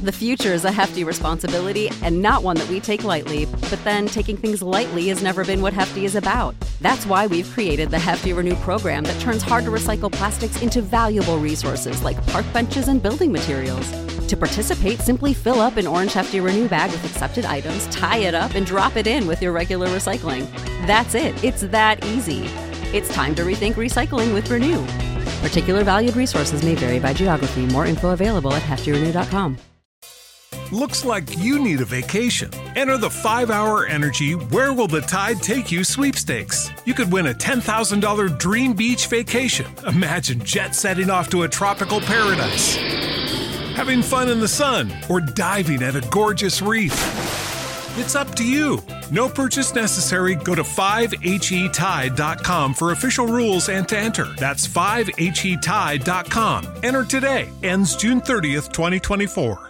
The future is a hefty responsibility and not one that we take lightly, but then taking things lightly has never been what Hefty is about. That's why we've created the Hefty Renew program that turns hard-to-recycle plastics into valuable resources like park benches and building materials. To participate, simply fill up an orange Hefty Renew bag with accepted items, tie it up, and drop it in with your regular recycling. That's it. It's that easy. It's time to rethink recycling with Renew. Particular valued resources may vary by geography. More info available at heftyrenew.com. Looks like you need a vacation. Enter the 5-Hour Energy Where Will the Tide Take You sweepstakes. You could win a $10,000 dream beach vacation. Imagine jet setting off to a tropical paradise, having fun in the sun, or diving at a gorgeous reef. It's up to you. No purchase necessary. Go to 5HETide.com for official rules and to enter. That's 5HETide.com. Enter today. Ends June 30th, 2024.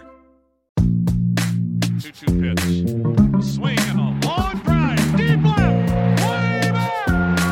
2-2 pitch. Swing and a long drive. Deep left. Way back.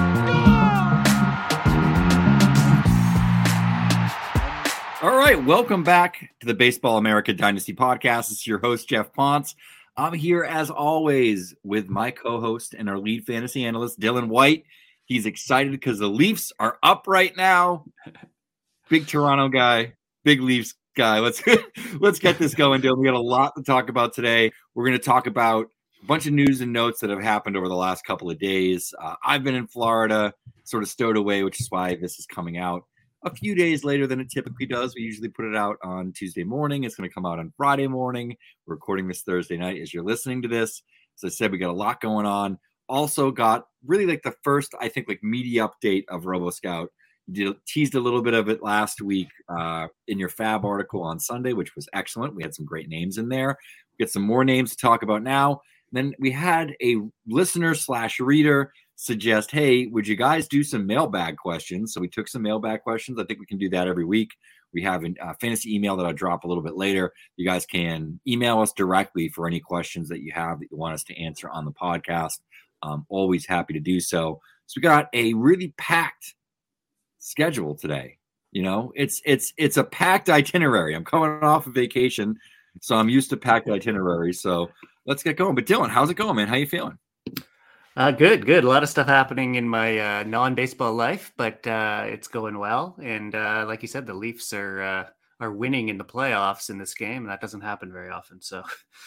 Gone! All right. Welcome back to the Baseball America Dynasty Podcast. This is your host, Jeff Ponce. I'm here, as always, with my co-host and our lead fantasy analyst, Dylan White. He's excited because the Leafs are up right now. Big Toronto guy, big Leafs guy. Let's get this going, Dylan. We got a lot to talk about today. We're going to talk about a bunch of news and notes that have happened over the last couple of days. I've been in Florida, sort of stowed away, which is why this is coming out a few days later than it typically does. We usually put it out on Tuesday morning. It's going to come out on Friday morning. We're recording this Thursday night as you're listening to this. As I said, we got a lot going on. Also got really like the first, I think, like media update of RoboScout. Teased a little bit of it last week in your Fab article on Sunday, which was excellent. We had some great names in there. We get some more names to talk about now. And then we had a listener/reader suggest, hey, would you guys do some mailbag questions? So we took some mailbag questions. I think we can do that every week. We have a fantasy email that I'll drop a little bit later. You guys can email us directly for any questions that you have that you want us to answer on the podcast. Always happy to do so. So we got a really packed schedule today. You know, it's a packed itinerary. I'm coming off of vacation, so I'm used to packed itineraries. So let's get going. But Dylan, how's it going, man? How you feeling? Good. A lot of stuff happening in my non-baseball life, but it's going well. And like you said, the Leafs are winning in the playoffs in this game, and that doesn't happen very often. So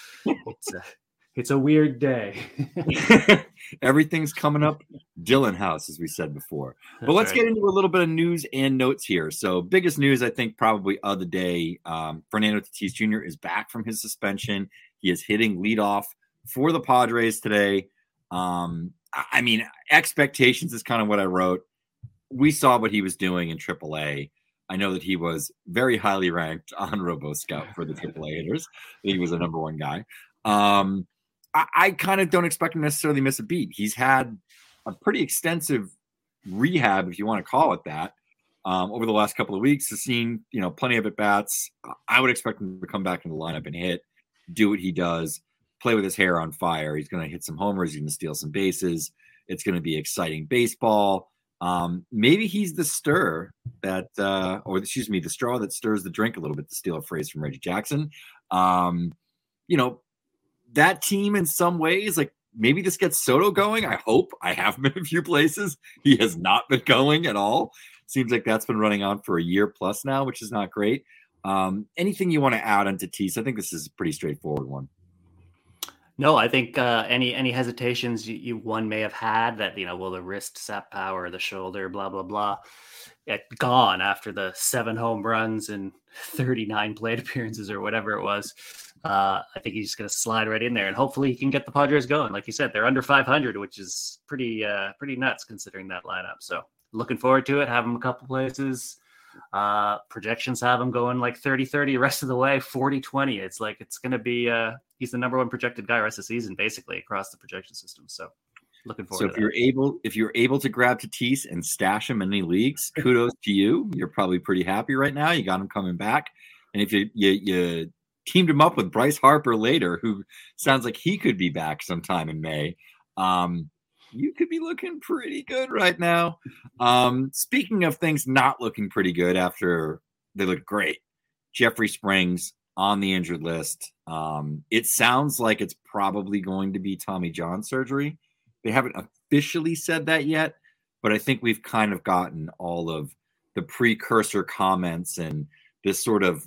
it's a weird day. Everything's coming up Dylan house, as we said before. But let's get into a little bit of news and notes here. So biggest news, I think, probably of the day, Fernando Tatis Jr. is back from his suspension. He is hitting leadoff for the Padres today. I mean, expectations is kind of what I wrote. We saw what he was doing in AAA. I know that he was very highly ranked on RoboScout for the AAA hitters. He was a number one guy. I kind of don't expect him to necessarily miss a beat. He's had a pretty extensive rehab, if you want to call it that, over the last couple of weeks. Has seen, plenty of at-bats. I would expect him to come back in the lineup and hit, do what he does, play with his hair on fire. He's going to hit some homers. He's going to steal some bases. It's going to be exciting baseball. Maybe he's the straw that stirs the drink a little bit, to steal a phrase from Reggie Jackson. That team in some ways, like maybe this gets Soto going. I hope. I have been in a few places. He has not been going at all. Seems like that's been running on for a year plus now, which is not great. Anything you want to add on Tatis? I think this is a pretty straightforward one. No, I think any hesitations one may have had that, will the wrist sap power, the shoulder, blah, blah, blah, gone after the 7 home runs and 39 plate appearances or whatever it was. I think he's just going to slide right in there, and hopefully he can get the Padres going. Like you said, they're under 500, which is pretty nuts considering that lineup. So looking forward to it. Have him a couple places. Projections have him going like 30-30 the rest of the way, 40-20. It's like it's going to be he's the number one projected guy rest of the season, basically across the projection system. So looking forward. So if you're able to grab Tatis and stash him in any leagues, kudos to you. You're probably pretty happy right now. You got him coming back, and if you teamed him up with Bryce Harper later, who sounds like he could be back sometime in May, you could be looking pretty good right now. Speaking of things not looking pretty good after they look great, Jeffrey Springs on the injured list. It sounds like it's probably going to be Tommy John surgery. They haven't officially said that yet, but I think we've kind of gotten all of the precursor comments and this sort of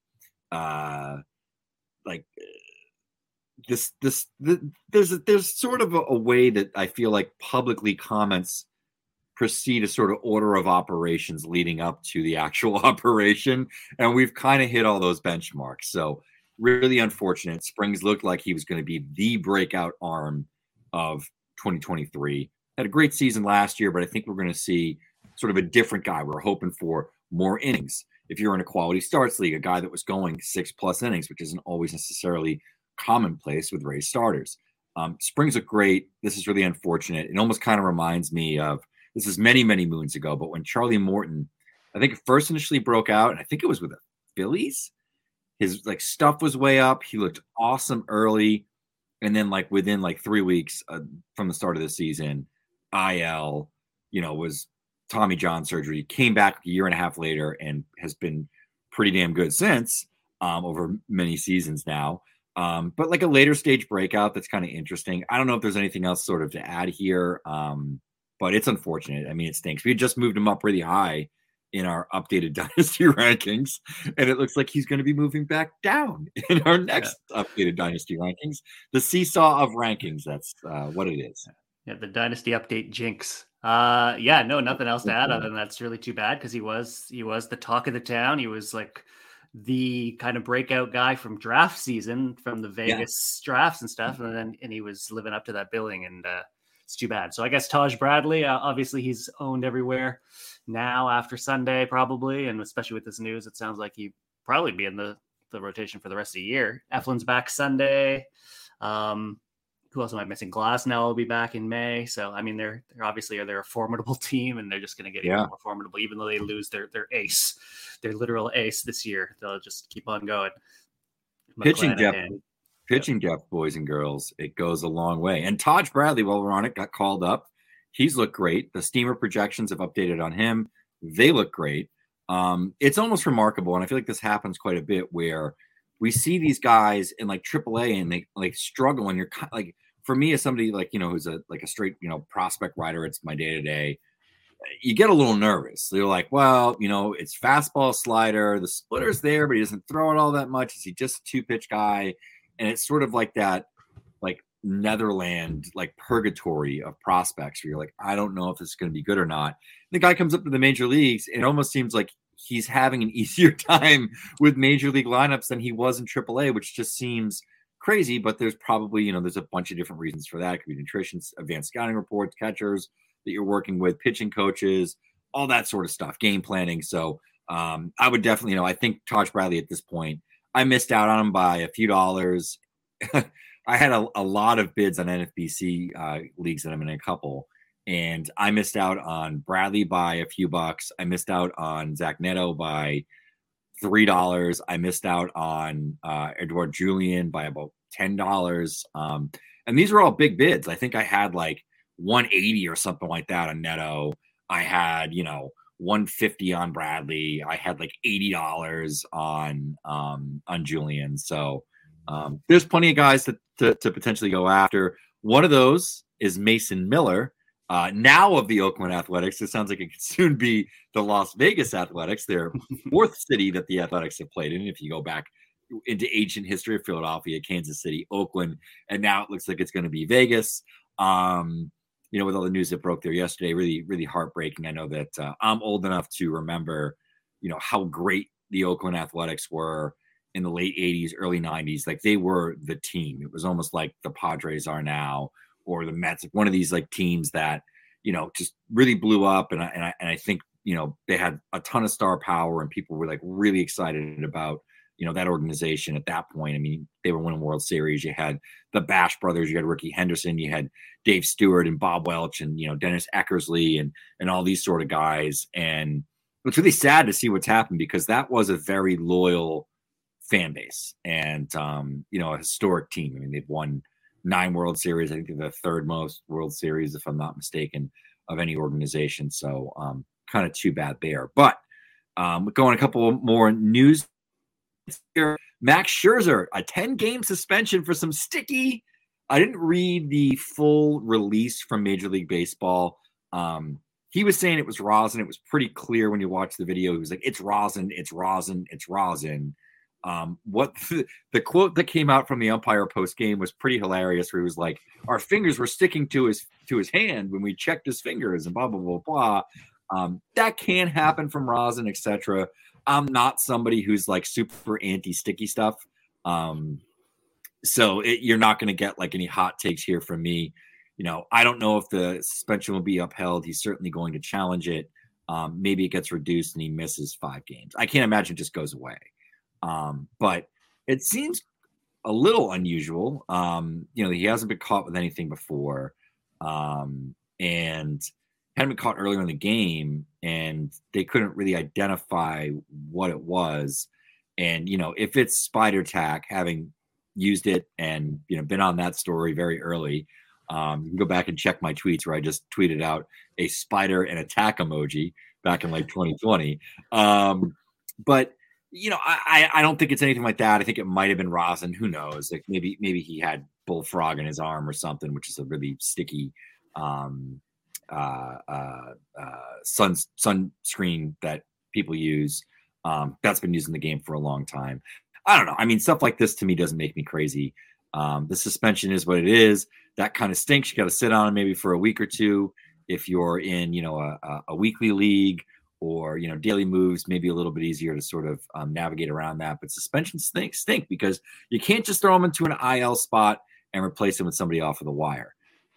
there's sort of a way that I feel like publicly comments proceed a sort of order of operations leading up to the actual operation. And we've kind of hit all those benchmarks. So really unfortunate. Springs looked like he was going to be the breakout arm of 2023. Had a great season last year, but I think we're going to see sort of a different guy. We're hoping for more innings. If you're in a quality starts league, a guy that was going 6+ innings, which isn't always necessarily commonplace with Rays starters. Springs look great. This is really unfortunate. It almost kind of reminds me of, this is many, many moons ago, but when Charlie Morton, I think first initially broke out, and I think it was with the Phillies, his stuff was way up. He looked awesome early. And then within 3 weeks from the start of the season, IL, was Tommy John surgery, came back a year and a half later and has been pretty damn good since over many seasons now. But a later stage breakout, that's kind of interesting. I don't know if there's anything else sort of to add here. But it's unfortunate. I mean, it stinks. We just moved him up really high in our updated Dynasty rankings, and it looks like he's going to be moving back down in our next updated Dynasty rankings. The seesaw of rankings, that's what it is. Yeah, the Dynasty update jinx. Nothing else to add other than that's really too bad because he was the talk of the town. He was the kind of breakout guy from draft season, from the Vegas drafts and stuff, and he was living up to that billing, and it's too bad. So I guess Taj Bradley, obviously he's owned everywhere now after Sunday probably, and especially with this news, it sounds like he'd probably be in the rotation for the rest of the year. Eflin's back Sunday. Who else am I missing? Glasnow will be back in May. So I mean, they're obviously they're a formidable team, and they're just going to get even more formidable, even though they lose their ace, their literal ace this year. They'll just keep on going. Pitching depth, boys and girls, it goes a long way. And Taj Bradley, while we're on it, got called up. He's looked great. The Steamer projections have updated on him. They look great. It's almost remarkable, and I feel like this happens quite a bit, where we see these guys in AAA and they struggle. And you're for me, as somebody who's a straight prospect writer, it's my day to day. You get a little nervous. They're like, well, it's fastball, slider, the splitter's there, but he doesn't throw it all that much. Is he just a 2-pitch guy? And it's sort of like that, Netherland, purgatory of prospects where you're like, I don't know if this is going to be good or not. The guy comes up to the major leagues, and it almost seems like he's having an easier time with major league lineups than he was in AAA, which just seems crazy. But there's probably, there's a bunch of different reasons for that. It could be nutrition, advanced scouting reports, catchers that you're working with, pitching coaches, all that sort of stuff, game planning. So I would definitely, I think Taj Bradley at this point, I missed out on him by a few dollars. I had a lot of bids on NFBC leagues that I'm in a couple, and I missed out on Bradley by a few bucks. I missed out on Zach Neto by $3. I missed out on Edouard Julien by about $10. And these were all big bids. I think I had 180 or something like that on Neto. I had, 150 on Bradley. I had $80 on Julien. So there's plenty of guys to potentially go after. One of those is Mason Miller, now of the Oakland Athletics. It sounds like it could soon be the Las Vegas Athletics, their fourth city that the Athletics have played in. If you go back into ancient history of Philadelphia, Kansas City, Oakland, and now it looks like it's going to be Vegas. With all the news that broke there yesterday, really, really heartbreaking. I know that I'm old enough to remember, how great the Oakland Athletics were in the late 80s, early 90s. They were the team. It was almost like the Padres are now, or the Mets, one of these teams that, just really blew up. And I think, they had a ton of star power, and people were really excited about, that organization at that point. I mean, they were winning World Series. You had the Bash brothers, you had Ricky Henderson, you had Dave Stewart and Bob Welch and, Dennis Eckersley and all these sort of guys. And it's really sad to see what's happened, because that was a very loyal fan base and, a historic team. I mean, they've won 9 World Series. I think they're the third most World Series, if I'm not mistaken, of any organization. So kind of too bad there. But going a couple more news here. Max Scherzer, a 10-game suspension for some sticky. I didn't read the full release from Major League Baseball. He was saying it was rosin. It was pretty clear when you watch the video. He was like, it's rosin, it's rosin, it's rosin. What the quote that came out from the umpire post game was pretty hilarious, where he was like, our fingers were sticking to his hand when we checked his fingers and blah, blah, blah, blah. That can happen from rosin, etc. I'm not somebody who's like super anti-sticky stuff. So you're not going to get like any hot takes here from me. I don't know if the suspension will be upheld. He's certainly going to challenge it. Maybe it gets reduced and he misses 5 games. I can't imagine it just goes away. But it seems a little unusual. He hasn't been caught with anything before. And hadn't been caught earlier in the game, and they couldn't really identify what it was. And, if it's spider tack, having used it and, been on that story very early, you can go back and check my tweets where I just tweeted out a spider and attack emoji back in like 2020. But I don't think it's anything like that. I think it might have been rosin. Who knows? Like maybe he had bullfrog in his arm or something, which is a really sticky sunscreen that people use. That's been used in the game for a long time. I don't know. I mean, stuff like this to me doesn't make me crazy. The suspension is what it is. That kind of stinks. You got to sit on it maybe for a week or two. If you're in, a weekly league or, daily moves, maybe a little bit easier to sort of navigate around that. But suspensions stink because you can't just throw them into an IL spot and replace them with somebody off of the wire.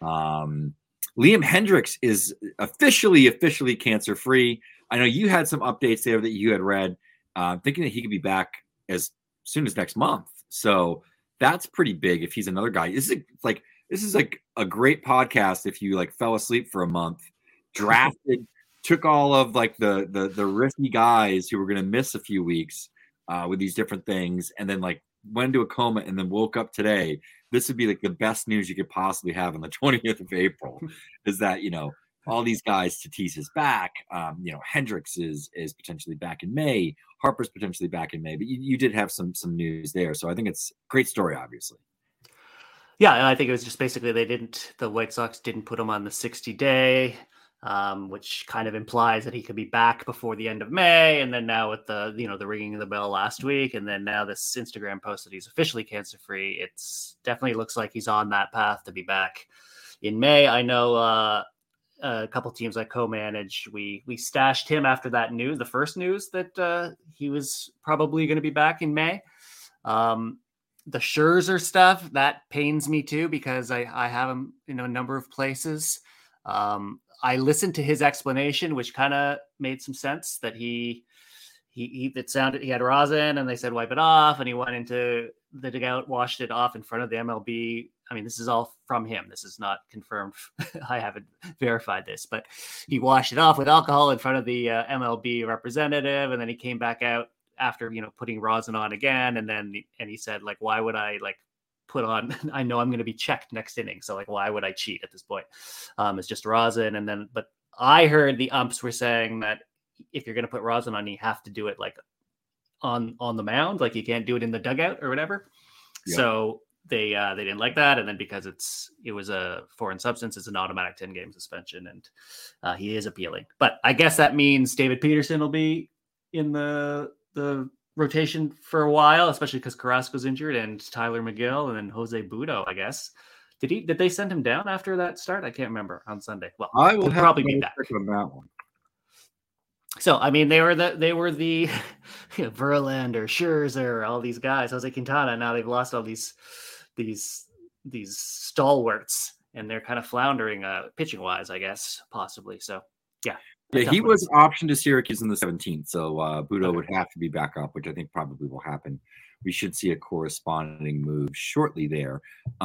Liam Hendriks is officially cancer-free. I know you had some updates there that you had read, thinking that he could be back as soon as next month. So that's pretty big if he's another guy. This is like a great podcast if you like fell asleep for a month, drafted, took all of like the risky guys who were going to miss a few weeks with these different things, and then like went into a coma and then woke up today. This would be like the best news you could possibly have on the 20th of April is that, all these guys, Tatis is back. Hendriks is potentially back in May. Harper's potentially back in May, but you did have some news there. So I think it's a great story, obviously. Yeah. I think it was just basically the White Sox didn't put him on the 60-day, which kind of implies that he could be back before the end of May. And then now with the ringing of the bell last week, and then now this Instagram post that he's officially cancer-free, it's definitely looks like he's on that path to be back in May. I know a couple teams I co-manage, we stashed him after that news, the first news that he was probably going to be back in May. The Scherzer stuff, that pains me too, because I have him in a number of places. I listened to his explanation, which kind of made some sense, that he had rosin and they said wipe it off, and he went into the dugout, washed it off in front of the MLB. I mean, this is all from him. This is not confirmed. I haven't verified this, but he washed it off with alcohol in front of the MLB representative, and then he came back out after putting rosin on again, and he said, like, why would I put on? I know I'm going to be checked next inning, so why would I cheat at this point? It's just rosin. And then, but I heard the umps were saying that if you're going to put rosin on, you have to do it on the mound, you can't do it in the dugout or whatever. Yeah. So they didn't like that, and then because it was a foreign substance, it's an automatic 10-game suspension, and he is appealing. But I guess that means David Peterson will be in the rotation for a while, especially because Carrasco's injured and Tyler McGill and then Jose Budo, I guess. Did they send him down after that start? I can't remember on Sunday. Well, I will probably be back on that one. So, I mean, they were the Verlander, Scherzer, all these guys, Jose Quintana. Now they've lost all these stalwarts, and they're kind of floundering pitching wise, I guess, possibly. So, yeah. Yeah, he was optioned to Syracuse in the 17th, so Budo would have to be back up, which I think probably will happen. We should see a corresponding move shortly there.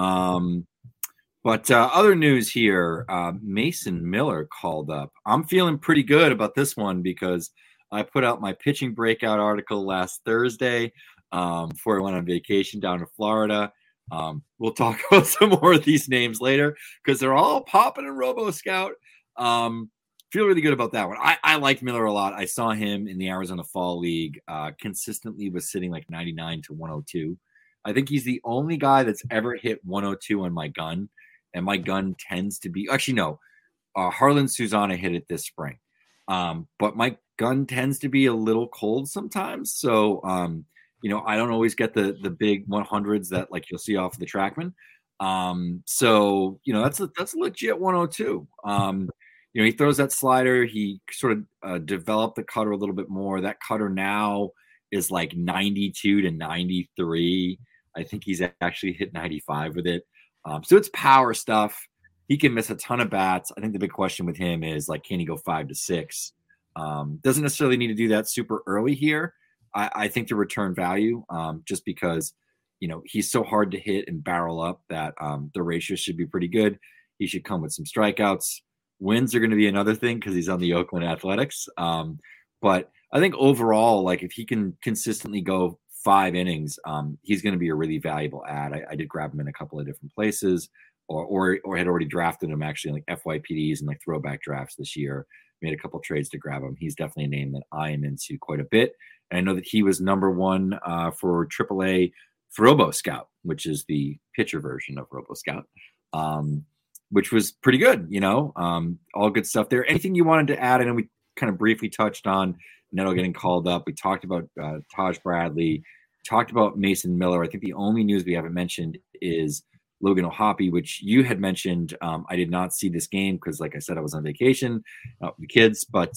But other news here, Mason Miller called up. I'm feeling pretty good about this one because I put out my pitching breakout article last Thursday before I went on vacation down to Florida. We'll talk about some more of these names later because they're all popping in RoboScout. feel really good about that one. I liked Miller a lot. I saw him in the Arizona Fall League consistently was sitting like 99 to 102. I think he's the only guy that's ever hit 102 on my gun. And my gun tends to be actually no. Harlan Susanna hit it this spring. But my gun tends to be a little cold sometimes. So I don't always get the big 100s that like you'll see off of the TrackMan. That's a legit 102. He throws that slider. He sort of developed the cutter a little bit more. That cutter now is like 92 to 93. I think he's actually hit 95 with it. So it's power stuff. He can miss a ton of bats. I think the big question with him is like, can he go 5 to 6? Doesn't necessarily need to do that super early here. I think the return value, just because, he's so hard to hit and barrel up that the ratio should be pretty good. He should come with some strikeouts. Wins are going to be another thing because he's on the Oakland Athletics. But I think overall, like if he can consistently go 5 innings, he's going to be a really valuable ad. I did grab him in a couple of different places or had already drafted him actually in like FYPDs and like throwback drafts this year. Made a couple trades to grab him. He's definitely a name that I am into quite a bit. And I know that he was number 1 for AAA for RoboScout, which is the pitcher version of RoboScout, which was pretty good, all good stuff there. Anything you wanted to add? I know we kind of briefly touched on Neto getting called up. We talked about Taj Bradley, talked about Mason Miller. I think the only news we haven't mentioned is Logan O'Hoppe, which you had mentioned. I did not see this game because, like I said, I was on vacation with the kids, but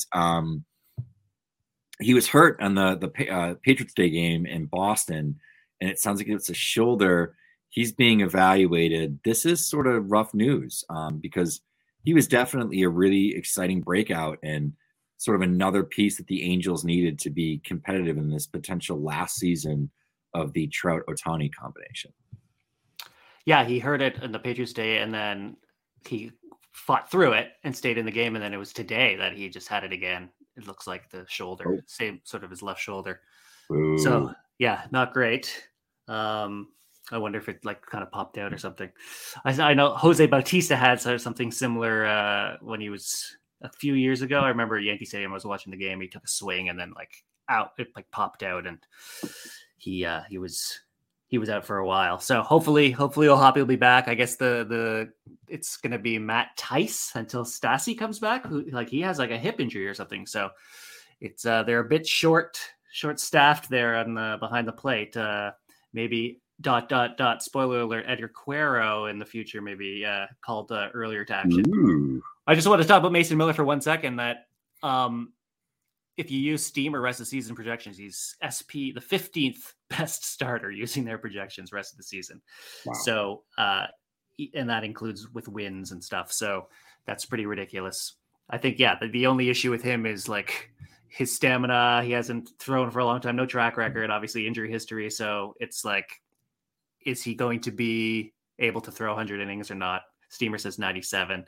he was hurt on the Patriots Day game in Boston, and it sounds like it's a shoulder. He's being evaluated. This is sort of rough news because he was definitely a really exciting breakout and sort of another piece that the Angels needed to be competitive in this potential last season of the Trout-Ohtani combination. Yeah, he hurt it in the Patriots Day, and then he fought through it and stayed in the game, and then it was today that he just had it again. It looks like the shoulder, same sort of his left shoulder. Ooh. So, yeah, not great. I wonder if it like kind of popped out or something. I know Jose Bautista had something similar when he was a few years ago. I remember at Yankee Stadium, I was watching the game. He took a swing and then it popped out, and he was out for a while. So hopefully O'Hoppe will be back. I guess it's going to be Matt Tice until Stassi comes back. Who he has like a hip injury or something. So it's they're a bit short staffed there on behind the plate. Maybe ... spoiler alert, Edgar Cuero in the future maybe called earlier to action. Ooh. I just want to talk about Mason Miller for 1 second. That if you use Steam or rest of the season projections, he's SP the 15th best starter using their projections rest of the season. Wow. So and that includes with wins and stuff. So that's pretty ridiculous. I think the only issue with him is like his stamina. He hasn't thrown for a long time, no track record, obviously injury history. So it's like, is he going to be able to throw 100 innings or not? Steamer says 97.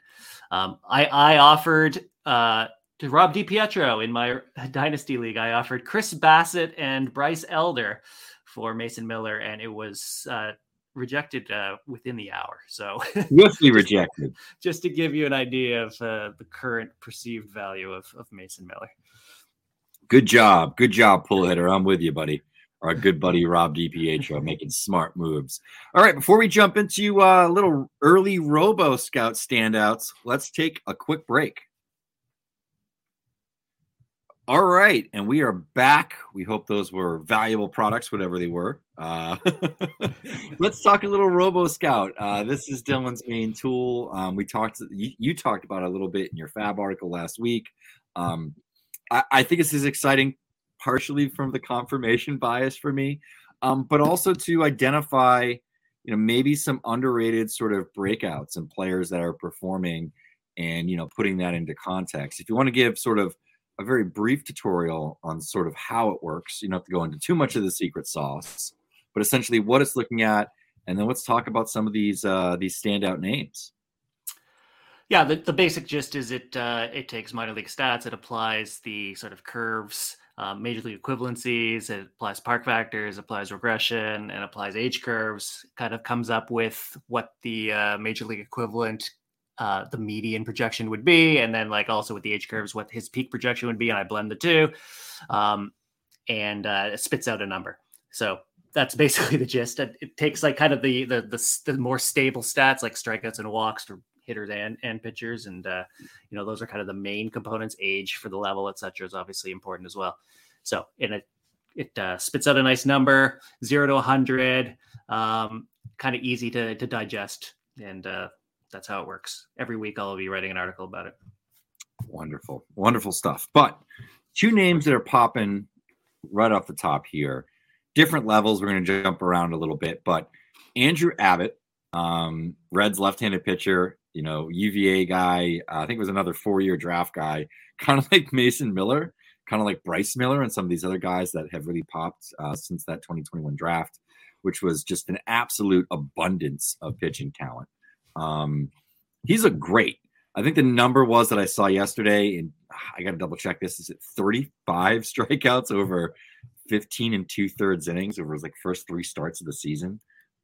I offered to Rob DiPietro in my Dynasty League. I offered Chris Bassett and Bryce Elder for Mason Miller, and it was rejected within the hour. So swiftly rejected. Just to give you an idea of the current perceived value of Mason Miller. Good job, pull hitter. I'm with you, buddy. Our good buddy Rob DiPietro making smart moves. All right, before we jump into a little early RoboScout standouts, let's take a quick break. All right, and we are back. We hope those were valuable products, whatever they were. Let's talk a little RoboScout. This is Dylan's main tool. You talked about it a little bit in your Fab article last week. I think this is exciting, partially from the confirmation bias for me, but also to identify, maybe some underrated sort of breakouts and players that are performing and, putting that into context. If you want to give sort of a very brief tutorial on sort of how it works, you don't have to go into too much of the secret sauce, but essentially what it's looking at. And then let's talk about some of these standout names. Yeah, the basic gist is it takes minor league stats, it applies the sort of curves, major league equivalencies, it applies park factors, applies regression, and applies age curves, kind of comes up with what the major league equivalent the median projection would be, and then like also with the age curves, what his peak projection would be, and I blend the two, and it spits out a number. So that's basically the gist. It takes like kind of the more stable stats like strikeouts and walks for hitters and pitchers, and those are kind of the main components. Age for the level, etc., is obviously important as well. So it spits out a nice number, 0 to 100, kind of easy to digest, and that's how it works. Every week I'll be writing an article about it. Wonderful stuff. But two names that are popping right off the top here, different levels. We're going to jump around a little bit, but Andrew Abbott, Reds left-handed pitcher, UVA guy. I think it was another 4-year draft guy, kind of like Mason Miller, kind of like Bryce Miller and some of these other guys that have really popped since that 2021 draft, which was just an absolute abundance of pitching talent. He's a great. I think the number was that I saw yesterday, and I got to double check this. Is it 35 strikeouts over 15 and 2/3 innings over his first 3 starts of the season?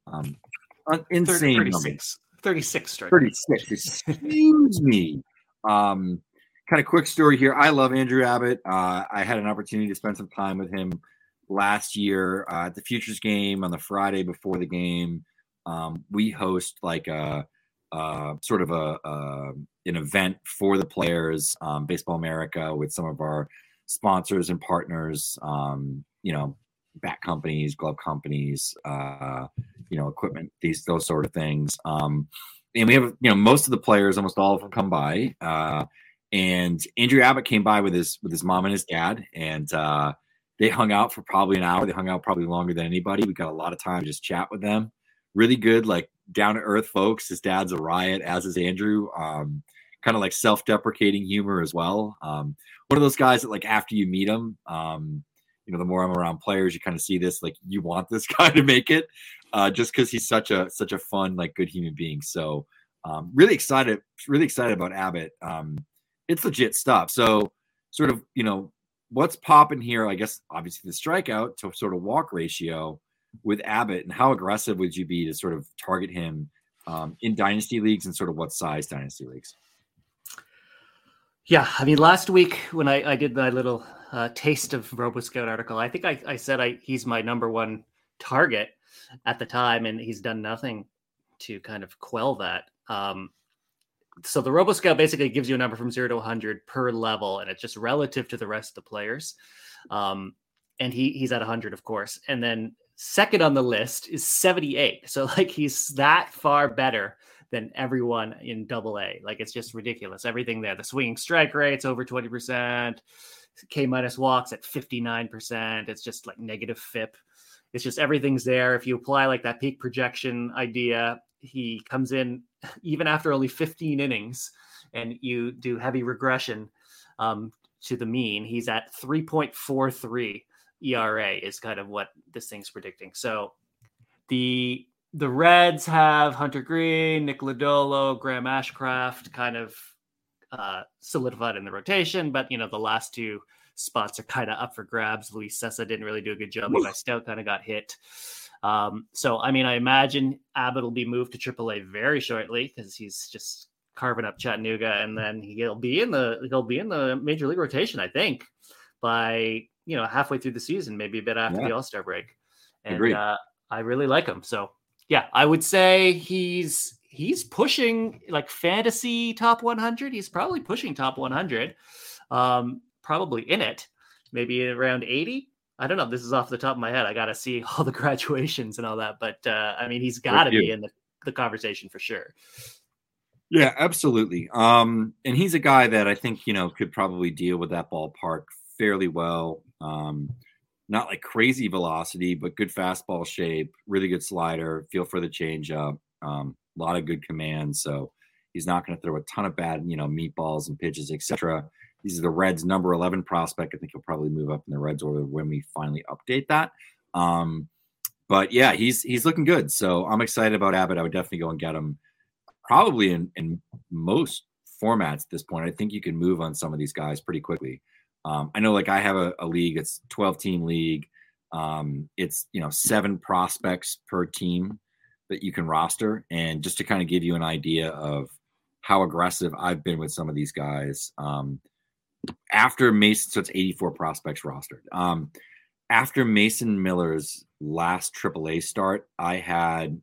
Insane 36 strikeouts. 36. Excuse me. Kind of quick story here. I love Andrew Abbott. I had an opportunity to spend some time with him last year at the Futures game on the Friday before the game. We host like a sort of an event for the players, Baseball America, with some of our sponsors and partners, bat companies, glove companies, equipment, those sort of things. And we have, most of the players, almost all of them come by. And Andrew Abbott came by with his mom and his dad, and they hung out for probably an hour. They hung out probably longer than anybody. We got a lot of time to just chat with them. Really good, down to earth folks. His dad's a riot, as is Andrew. Kind of self-deprecating humor as well. One of those guys that after you meet him, the more I'm around players, you kind of see this, you want this guy to make it, just because he's such a fun, good human being. So really excited about Abbott. It's legit stuff. So sort of, what's popping here, I guess, obviously the strikeout to sort of walk ratio with Abbott, and how aggressive would you be to sort of target him in dynasty leagues, and sort of what size dynasty leagues? Yeah, I mean, last week when I did my little taste of RoboScout article, I think I said he's my number one target at the time, and he's done nothing to kind of quell that. So the RoboScout basically gives you a number from 0 to 100 per level, and it's just relative to the rest of the players. And he's at 100, of course. And then second on the list is 78. So he's that far better than everyone in AA. It's just ridiculous. Everything there. The swinging strike rate's over 20%. K- walks at 59%. It's just negative FIP. It's just everything's there. If you apply that peak projection idea, he comes in even after only 15 innings, and you do heavy regression to the mean. He's at 3.43 ERA is kind of what this thing's predicting. So the Reds have Hunter Green, Nick Lodolo, Graham Ashcraft kind of solidified in the rotation, but the last 2 spots are kind of up for grabs. Luis Cessa didn't really do a good job. Levi Stout kind of got hit. So I mean, I imagine Abbott will be moved to AAA very shortly, because he's just carving up Chattanooga, and then he'll be in the major league rotation, I think, by halfway through the season, maybe a bit after the All-Star break. And I really like him. So yeah, I would say he's pushing fantasy top 100. He's probably pushing top 100, probably in it, maybe around 80. I don't know. This is off the top of my head. I got to see all the graduations and all that. But I mean, he's got to be in the conversation for sure. Yeah, absolutely. And he's a guy that I think, could probably deal with that ballpark fairly well. Not crazy velocity, but good fastball shape, really good slider, feel for the changeup, a lot of good command. So he's not going to throw a ton of bad, meatballs and pitches, etc. He's the Reds' number 11 prospect. I think he'll probably move up in the Reds order when we finally update that. But yeah, he's looking good. So I'm excited about Abbott. I would definitely go and get him probably in most formats at this point. I think you can move on some of these guys pretty quickly. I know I have a league, it's 12-team league. It's, 7 prospects per team that you can roster. And just to kind of give you an idea of how aggressive I've been with some of these guys. After Mason, so it's 84 prospects rostered. After Mason Miller's last AAA start, I had,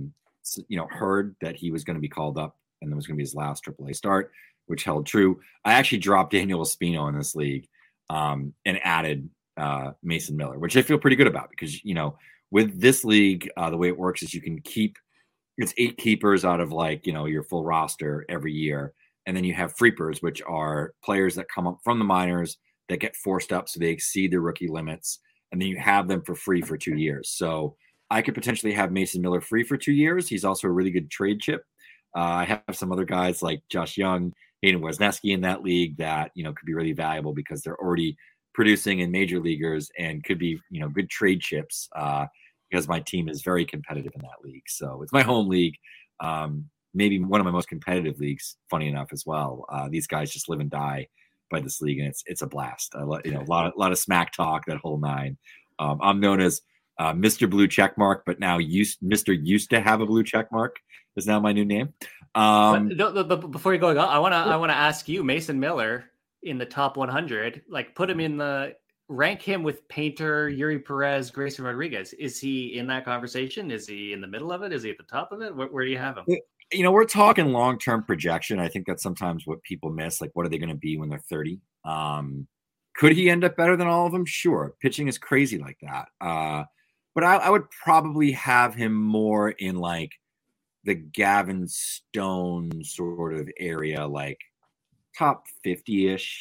heard that he was going to be called up and that was going to be his last AAA start, which held true. I actually dropped Daniel Espino in this league and added Mason Miller, which I feel pretty good about because, with this league, the way it works is you can keep, it's 8 keepers out of your full roster every year. And then you have freepers, which are players that come up from the minors that get forced up so they exceed their rookie limits. And then you have them for free for 2 years. So I could potentially have Mason Miller free for 2 years. He's also a really good trade chip. I have some other guys like Josh Young, Hayden Wesneski in that league that, could be really valuable because they're already producing in major leaguers and could be, good trade chips because my team is very competitive in that league. So it's my home league. Maybe one of my most competitive leagues, funny enough as well. These guys just live and die by this league, and it's a blast. A lot of smack talk, that whole nine. I'm known as Mr. Blue Checkmark, but now Mr. Used to have a blue checkmark is now my new name. But before you go on, I want to ask you, Mason Miller in the top 100, put him in rank him with Painter, Yuri Perez, Grayson Rodriguez. Is he in that conversation? Is he in the middle of it? Is he at the top of it? Where do you have him? We're talking long-term projection. I think that's sometimes what people miss. What are they going to be when they're 30? Could he end up better than all of them? Sure. Pitching is crazy like that. But I would probably have him more in the Gavin Stone sort of area, top 50-ish,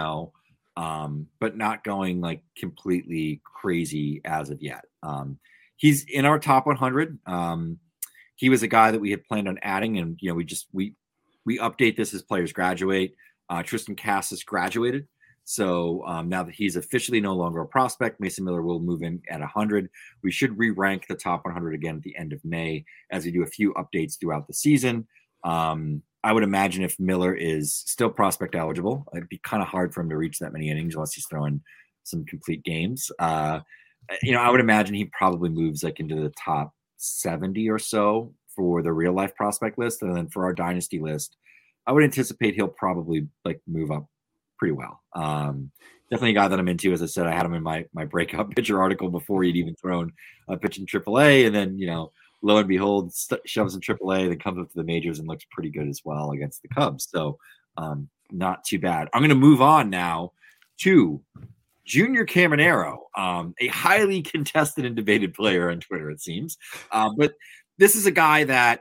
but not going completely crazy as of yet. He's in our top 100. He was a guy that we had planned on adding, and we update this as players graduate. Tristan Cassis graduated, so now that he's officially no longer a prospect, Mason Miller will move in at 100. We should re-rank the top 100 again at the end of May as we do a few updates throughout the season. I would imagine if Miller is still prospect eligible, it'd be kind of hard for him to reach that many innings unless he's throwing some complete games. I would imagine he probably moves into the top 70 or so for the real life prospect list. And then for our dynasty list, I would anticipate he'll probably move up pretty well. Definitely a guy that I'm into. As I said, I had him in my breakout pitcher article before he'd even thrown a pitch in AAA. And then, lo and behold, shoves in AAA, then comes up to the majors and looks pretty good as well against the Cubs. So not too bad. I'm going to move on now to Junior Caminero, a highly contested and debated player on Twitter, it seems. But this is a guy that,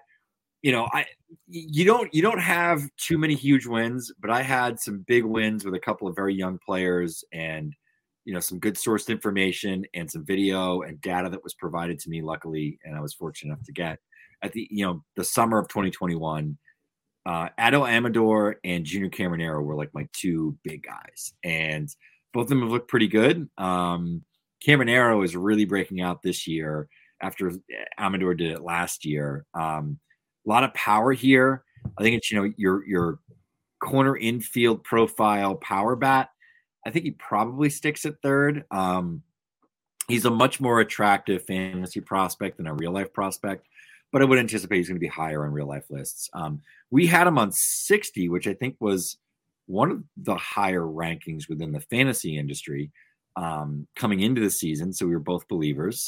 you don't have too many huge wins, but I had some big wins with a couple of very young players and, some good sourced information and some video and data that was provided to me, luckily, and I was fortunate enough to get at the summer of 2021. Ado Amador and Junior Caminero were my two big guys, and both of them have looked pretty good. Caminero is really breaking out this year after Amador did it last year. A lot of power here. I think it's, your corner infield profile power bat. I think he probably sticks at third. He's a much more attractive fantasy prospect than a real life prospect, but I would anticipate he's going to be higher on real life lists. We had him on 60, which I think was one of the higher rankings within the fantasy industry coming into the season. So we were both believers.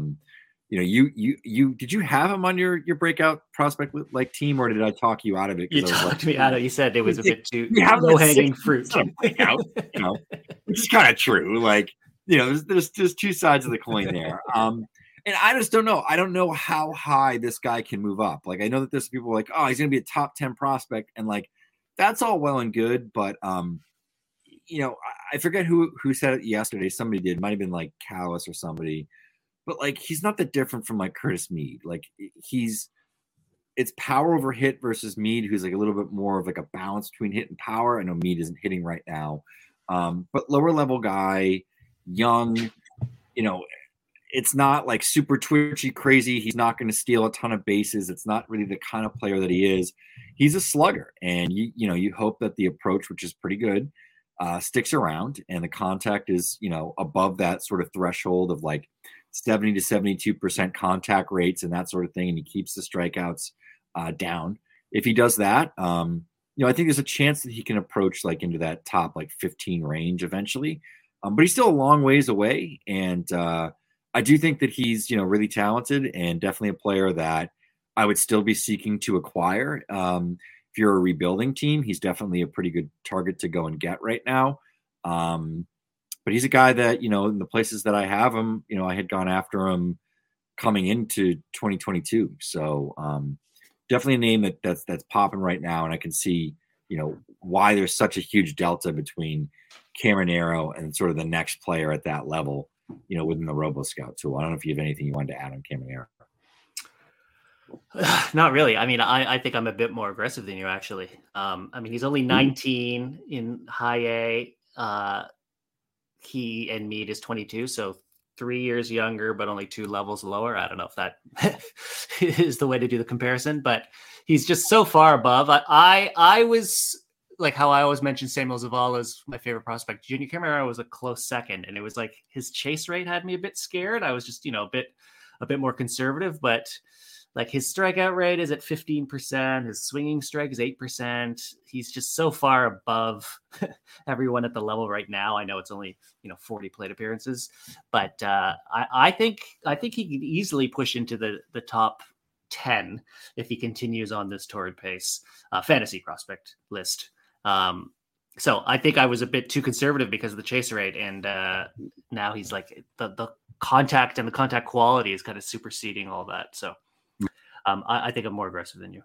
You did you have him on your breakout prospect team, or did I talk you out of it? You talked me out of it. You said it was a bit too low hanging fruit. Which is kind of true. There's two sides of the coin there. And I just don't know. I don't know how high this guy can move up. I know that there's people oh, he's going to be a top 10 prospect, and that's all well and good, but I forget who said it yesterday. Somebody did. Might have been Callis or somebody. But he's not that different from Curtis Mead. It's power over hit versus Mead, who's a little bit more of a balance between hit and power. I know Mead isn't hitting right now, but lower level guy, young. It's not super twitchy, crazy. He's not going to steal a ton of bases. It's not really the kind of player that he is. He's a slugger, and you hope that the approach, which is pretty good, sticks around, and the contact is above that sort of threshold of 70 to 72% contact rates and that sort of thing, and he keeps the strikeouts down. if he does that, I think there's a chance that he can approach like into that top like 15 range eventually. But he's still a long ways away. And I do think that he's, really talented and definitely a player that I would still be seeking to acquire. If you're a rebuilding team, he's definitely a pretty good target to go and get right now. But he's a guy that, in the places that I have him, I had gone after him coming into 2022. So definitely a name that's popping right now. And I can see, why there's such a huge delta between Caminero and sort of the next player at that level, within the RoboScout tool. I don't know if you have anything you wanted to add on Caminero. Not really. I mean, I think I'm a bit more aggressive than you, actually. He's only 19 in high A. He and Mead is 22, so 3 years younger, but only 2 levels lower. I don't know if that is the way to do the comparison, but he's just so far above. I was like how I always mentioned Samuel Zavala as my favorite prospect. Junior Caminero was a close second, and it was like his chase rate had me a bit scared. I was just, a bit more conservative, but like his strikeout rate is at 15%. His swinging strike is 8%. He's just so far above everyone at the level right now. I know it's only, 40 plate appearances, but I think he could easily push into the top 10 if he continues on this torrid pace, fantasy prospect list. So I think I was a bit too conservative because of the chase rate. And now he's like the contact and the contact quality is kind of superseding all that. So I think I'm more aggressive than you.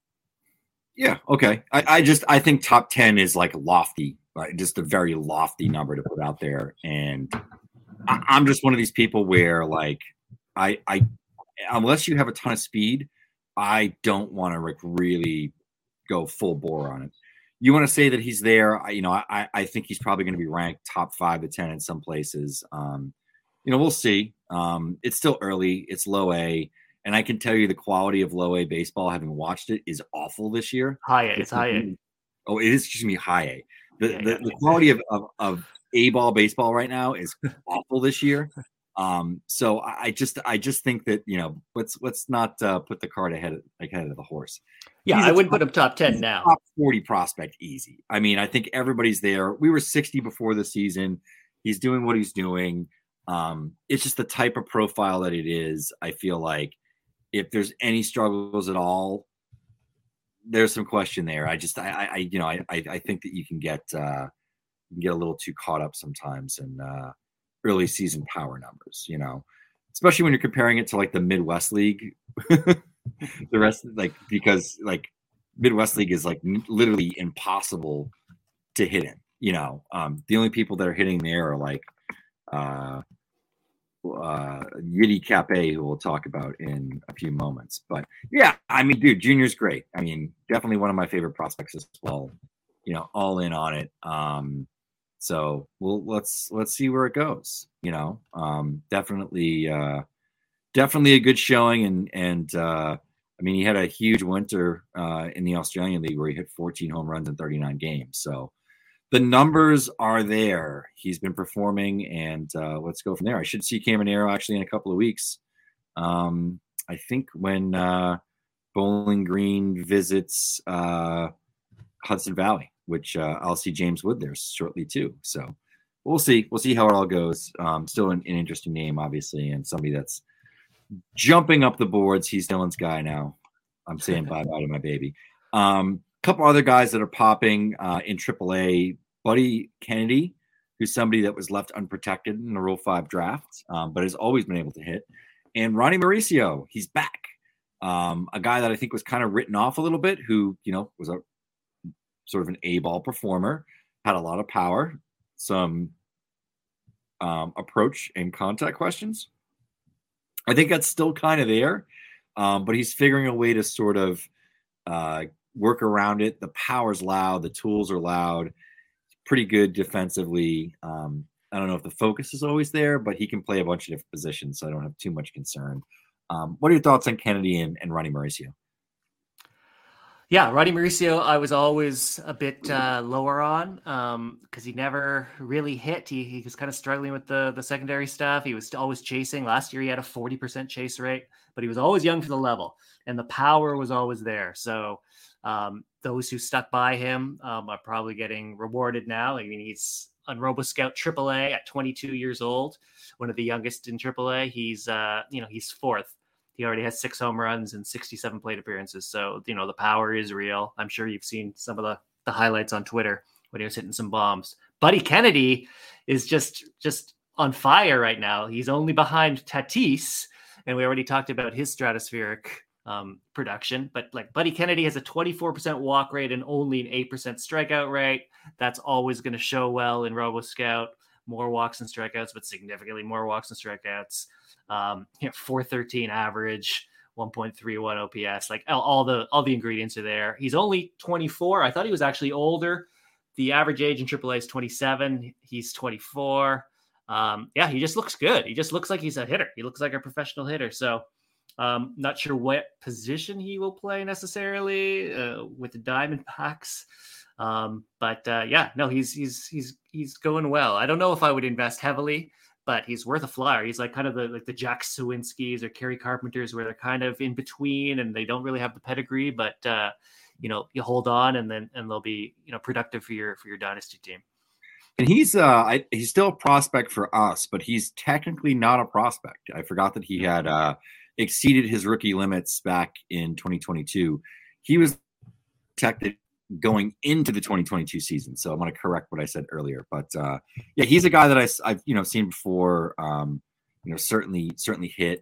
Yeah. Okay. I think top 10 is like lofty, right? Just a very lofty number to put out there. And I'm just one of these people where like, I unless you have a ton of speed, I don't want to like really go full bore on it. You want to say that he's there. I think he's probably going to be ranked top 5 to 10 in some places. We'll see. It's still early. It's low A. And I can tell you the quality of low A baseball, having watched it, is awful this year. High A. It's high A. Oh, it is, excuse me, high A. The quality of A ball baseball right now is awful this year. So I just think that, let's not put the cart ahead of the horse. Yeah, I wouldn't put him top 10 now. Top 40 prospect, easy. I mean, I think everybody's there. We were 60 before the season. He's doing what he's doing. It's just the type of profile that it is. I feel like if there's any struggles at all, there's some question there. I think that you can get a little too caught up sometimes in early season power numbers, especially when you're comparing it to like the Midwest League. The rest, because Midwest League is like literally impossible to hit in. The only people that are hitting there are like Yiddy Cape, who we'll talk about in a few moments. But yeah, I mean, dude, Junior's great. I mean, definitely one of my favorite prospects as well. All in on it. So let's see where it goes. Definitely a good showing. And I mean, he had a huge winter in the Australian League where he hit 14 home runs in 39 games. So the numbers are there. He's been performing, and let's go from there. I should see Caminero actually in a couple of weeks. I think when Bowling Green visits Hudson Valley, which I'll see James Wood there shortly too. So we'll see. We'll see how it all goes. Still an interesting name, obviously, and somebody that's jumping up the boards. He's Dylan's guy now. I'm saying bye-bye to my baby. Couple other guys that are popping in AAA. Buddy Kennedy, who's somebody that was left unprotected in the Rule 5 draft, but has always been able to hit. And Ronnie Mauricio, he's back. A guy that I think was kind of written off a little bit, who, was a sort of an A-ball performer, had a lot of power, some approach and contact questions. I think that's still kind of there, but he's figuring a way to sort of work around it. The power's loud. The tools are loud. Pretty good defensively. I don't know if the focus is always there, but he can play a bunch of different positions, so I don't have too much concern. What are your thoughts on Kennedy and Ronnie Mauricio? Yeah, Ronnie Mauricio, I was always a bit lower on because he never really hit. He was kind of struggling with the secondary stuff. He was always chasing. Last year, he had a 40% chase rate, but he was always young for the level, and the power was always there. So Those who stuck by him are probably getting rewarded now. I mean, he's on RoboScout AAA at 22 years old, one of the youngest in AAA. He's fourth. He already has 6 home runs and 67 plate appearances. So, the power is real. I'm sure you've seen some of the highlights on Twitter when he was hitting some bombs. Buddy Kennedy is just on fire right now. He's only behind Tatis, and we already talked about his stratospheric production. But like Buddy Kennedy has a 24% walk rate and only an 8% strikeout rate. That's always going to show well in RoboScout. More walks and strikeouts, but significantly more walks and strikeouts. 413 average, 1.31 OPS. Like all the ingredients are there. He's only 24. I thought he was actually older. The average age in AAA is 27. He's 24. He just looks good. He just looks like he's a hitter. He looks like a professional hitter. So not sure what position he will play necessarily with the Diamondbacks. He's going well. I don't know if I would invest heavily, but he's worth a flyer. He's like kind of the Jack Sawinskis or Kerry Carpenters, where they're kind of in between and they don't really have the pedigree, but you hold on and they'll be, productive for your dynasty team. And he's still a prospect for us, but he's technically not a prospect. I forgot that he had exceeded his rookie limits back in 2022. He was protected going into the 2022 season. So I'm going to correct what I said earlier, but he's a guy that I've seen before. Certainly hit.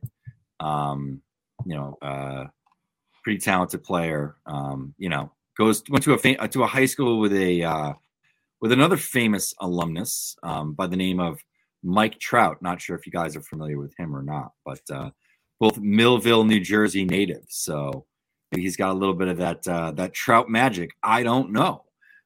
Pretty talented player. Went to a high school with another famous alumnus by the name of Mike Trout. Not sure if you guys are familiar with him or not, but both Millville, New Jersey natives. So maybe he's got a little bit of that Trout magic. I don't know.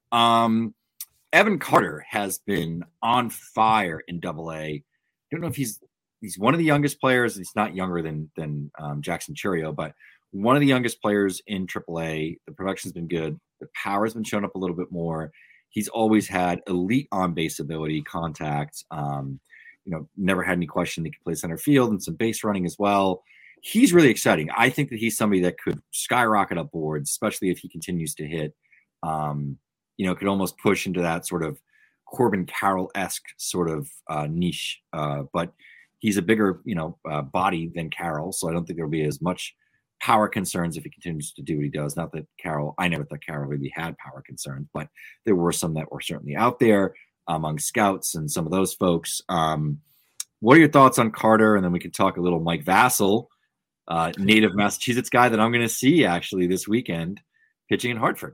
Evan Carter has been on fire in AA. I don't know if he's one of the youngest players. He's not younger than Jackson Chourio, but one of the youngest players in AAA. The production's been good. The power's been showing up a little bit more. He's always had elite on-base ability, contact. Never had any question he could play center field and some base running as well. He's really exciting. I think that he's somebody that could skyrocket up boards, especially if he continues to hit. Could almost push into that sort of Corbin Carroll-esque sort of niche. But he's a bigger, body than Carroll, so I don't think there'll be as much power concerns if he continues to do what he does. Not that I never thought Carroll really had power concerns, but there were some that were certainly out there among scouts and some of those folks. What are your thoughts on Carter? And then we can talk a little Mike Vasil, native Massachusetts guy that I'm going to see actually this weekend pitching in Hartford.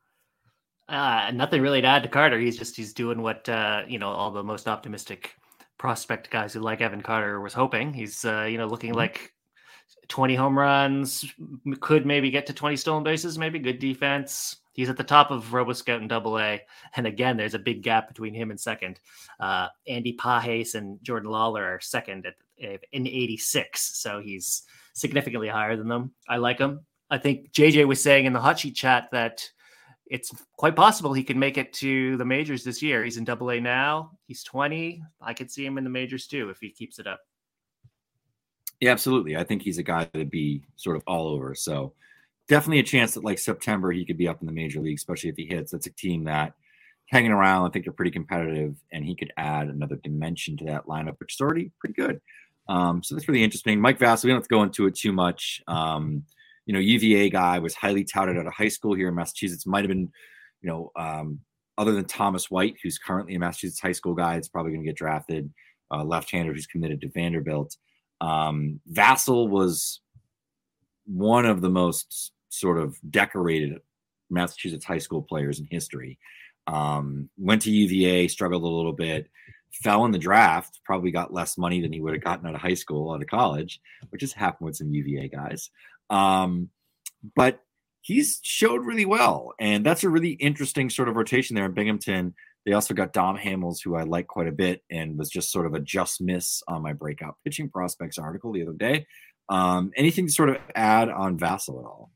Nothing really to add to Carter. He's doing what, all the most optimistic prospect guys who like Evan Carter was hoping. He's, looking like 20 home runs, could maybe get to 20 stolen bases, maybe good defense. He's at the top of RoboScout and AA. And again, there's a big gap between him and second. Andy Pages and Jordan Lawler are second in 86. So he's significantly higher than them. I like him. I think JJ was saying in the hot sheet chat that it's quite possible he could make it to the majors this year. He's in AA now. He's 20. I could see him in the majors too if he keeps it up. Yeah, absolutely. I think he's a guy that'd be sort of all over. So definitely a chance that like September he could be up in the major league, especially if he hits. That's a team that hanging around. I think they're pretty competitive, and he could add another dimension to that lineup, which is already pretty good. So that's really interesting. Mike Vasil, we don't have to go into it too much. UVA guy, was highly touted out of high school here in Massachusetts. Might have been, other than Thomas White, who's currently a Massachusetts high school guy, it's probably going to get drafted. Left-hander who's committed to Vanderbilt. Vasil was one of the most sort of decorated Massachusetts high school players in history. Went to UVA, struggled a little bit, fell in the draft, probably got less money than he would have gotten out of high school, out of college, which has happened with some UVA guys. But he's showed really well, and that's a really interesting sort of rotation there in Binghamton. They also got Dom Hamels, who I like quite a bit and was just sort of a just miss on my breakout pitching prospects article the other day. Anything to sort of add on Vasil at all?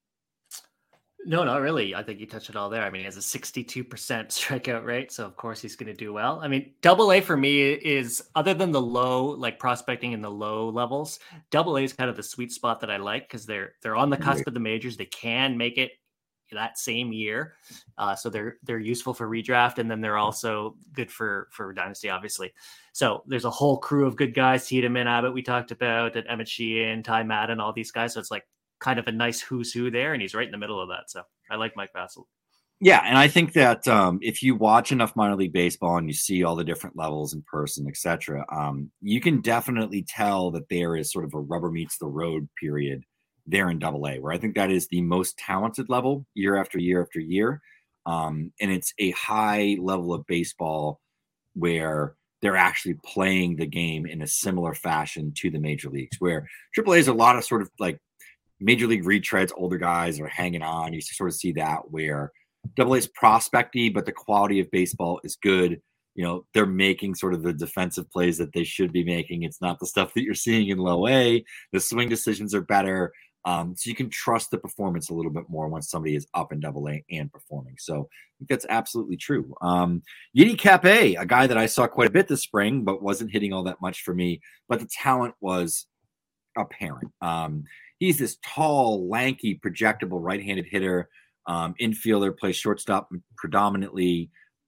No, not really. I think you touched it all there. I mean, he has a 62% strikeout rate, so of course he's going to do well. I mean, AA for me is, other than the low, like prospecting in the low levels, AA is kind of the sweet spot that I like because they're on the cusp of the majors. They can make it that same year. So they're useful for redraft, and then they're also good for dynasty, obviously. So there's a whole crew of good guys. Tiedemann, Abbott, we talked about, and Emmett Sheehan, Ty Madden, all these guys. So it's like kind of a nice who's who there, and he's right in the middle of that. So I like Mike Vasil. Yeah, and I think that if you watch enough minor league baseball and you see all the different levels in person, etc., you can definitely tell that there is sort of a rubber meets the road period there in Double-A, where I think that is the most talented level year after year after year. And it's a high level of baseball where they're actually playing the game in a similar fashion to the major leagues, where AAA is a lot of sort of like major league retreads, older guys are hanging on. You sort of see that where Double-A is prospecty, but the quality of baseball is good. You know, they're making sort of the defensive plays that they should be making. It's not the stuff that you're seeing in Low A. The swing decisions are better. So you can trust the performance a little bit more once somebody is up in Double-A and performing. So I think that's absolutely true. Yiddy Capé, a guy that I saw quite a bit this spring, but wasn't hitting all that much for me, but the talent was apparent. He's this tall, lanky, projectable right-handed hitter, infielder, plays shortstop predominantly.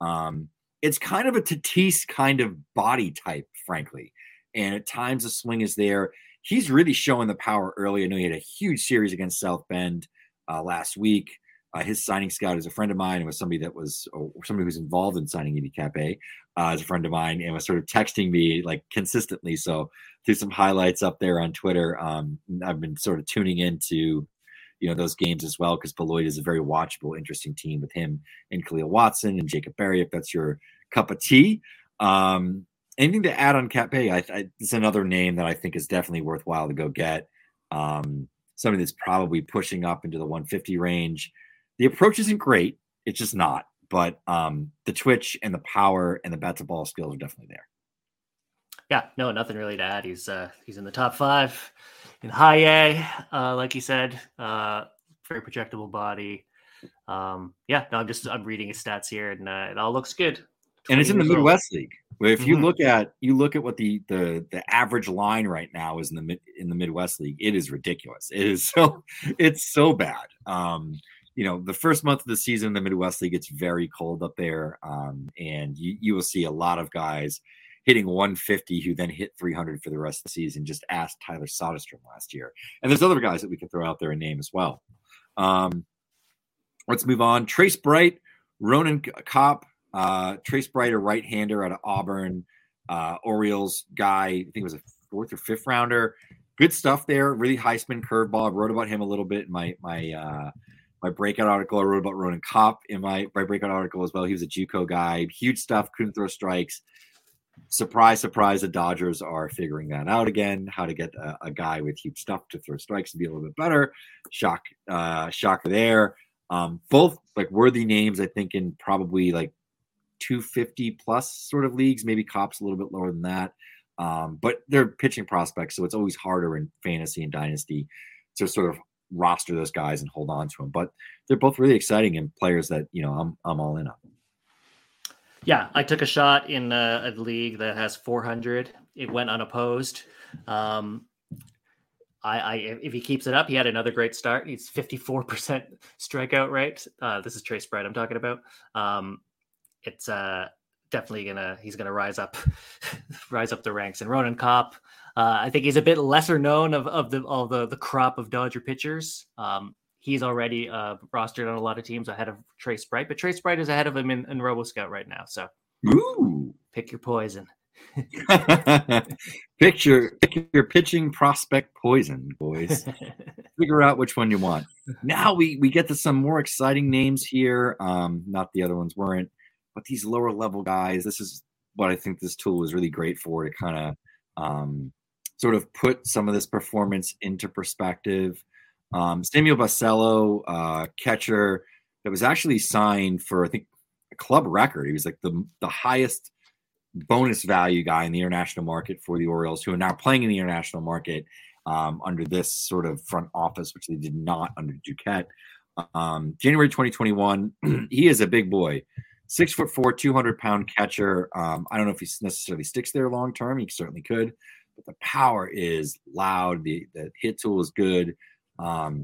It's kind of a Tatis kind of body type, frankly. And at times the swing is there. He's really showing the power early. I know he had a huge series against South Bend last week. His signing scout is a friend of mine and was somebody who's involved in signing Yiddy Capé is a friend of mine and was sort of texting me like consistently. So through some highlights up there on Twitter, I've been sort of tuning into those games as well, because Beloit is a very watchable, interesting team with him and Khalil Watson and Jacob Berry, if that's your cup of tea. Anything to add on Capé? It's another name that I think is definitely worthwhile to go get. Somebody that's probably pushing up into the 150 range. The approach isn't great. It's just not. But the twitch and the power and the bat to ball skills are definitely there. Yeah, no, nothing really to add. He's in the top 5 in high A, like you said. Very projectable body. I'm reading his stats here, and it all looks good. And it's in the Midwest League. Where if you look at what the average line right now is in the Midwest League, it is ridiculous. It's so bad. The first month of the season in the Midwest League, it's very cold up there, and you will see a lot of guys hitting 150 who then hit 300 for the rest of the season. Just ask Tyler Soderstrom last year, and there's other guys that we can throw out there and name as well. Let's move on. Trace Bright, Ronan Kopp. Trace Bright, a right-hander out of Auburn, Orioles guy. I think it was a 4th or 5th rounder. Good stuff there. Really high spin curveball. I wrote about him a little bit in my breakout article. I wrote about Ronan Kopp in my breakout article as well. He was a JUCO guy. Huge stuff. Couldn't throw strikes. Surprise, surprise. The Dodgers are figuring that out again. How to get a guy with huge stuff to throw strikes to be a little bit better. Shocker there. Both like worthy names, I think, in probably like 250 plus sort of leagues. Maybe Kopp's a little bit lower than that. But they're pitching prospects, so it's always harder in fantasy and dynasty to sort of roster those guys and hold on to them. But they're both really exciting and players that I'm all in on. Yeah, I took a shot in a league that has 400. It went unopposed. If he keeps it up, he had another great start. He's 54% strikeout rate. This is Trace Bright I'm talking about. It's definitely he's gonna rise up the ranks. And Ronan Kopp, I think he's a bit lesser known of the crop of Dodger pitchers. He's already rostered on a lot of teams ahead of Trace Bright, but Trace Bright is ahead of him in RoboScout right now. So pick your poison. Pick your pitching prospect poison, boys. Figure out which one you want. Now we get to some more exciting names here. Not the other ones weren't, but these lower level guys. This is what I think this tool is really great for, to kind of sort of put some of this performance into perspective. Samuel Basello, catcher that was actually signed for, I think, a club record. He was like the highest bonus value guy in the international market for the Orioles, who are now playing in the international market under this sort of front office, which they did not under Duquette. January 2021, he is a big boy. 6'4", 200-pound catcher. I don't know if he necessarily sticks there long term. He certainly could, but the power is loud. The hit tool is good.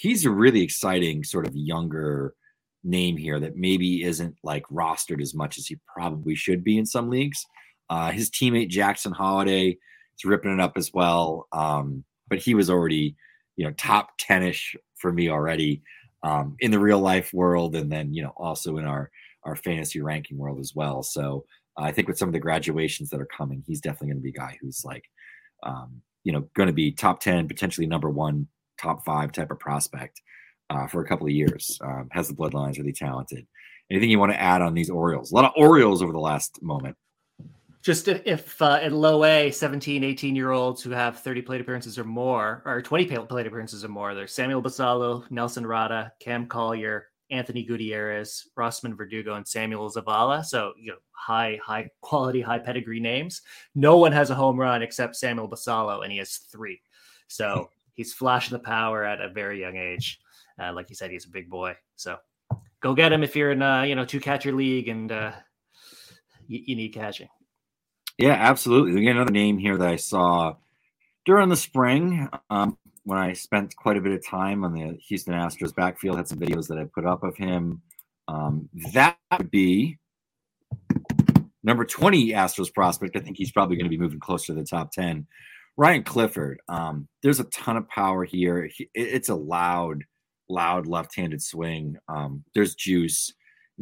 he's a really exciting sort of younger name here that maybe isn't like rostered as much as he probably should be in some leagues. His teammate Jackson Holiday is ripping it up as well. But he was already, top 10-ish for me already in the real life world. And then, also in our fantasy ranking world as well. So I think with some of the graduations that are coming, he's definitely going to be a guy who's like, going to be top 10, potentially number 1, top 5 type of prospect for a couple of years. Has the bloodlines, really talented. Anything you want to add on these Orioles? A lot of Orioles over the last moment. Just if in low A, 17, 18-year-olds who have 30 plate appearances or more, or 20 plate appearances or more, there's Samuel Basallo, Nelson Rada, Cam Collier, Anthony Gutierrez, Rossman Verdugo, and Samuel Zavala. So, high quality, high pedigree names. No one has a home run except Samuel Basallo, and he has 3. So he's flashing the power at a very young age. Like you said, he's a big boy. So go get him if you're in 2-catcher league and you need catching. Yeah, absolutely. We get another name here that I saw during the spring when I spent quite a bit of time on the Houston Astros backfield. Had some videos that I put up of him. That would be number 20 Astros prospect. I think he's probably going to be moving closer to the top 10. Ryan Clifford. There's a ton of power here. It's a loud left-handed swing. There's juice.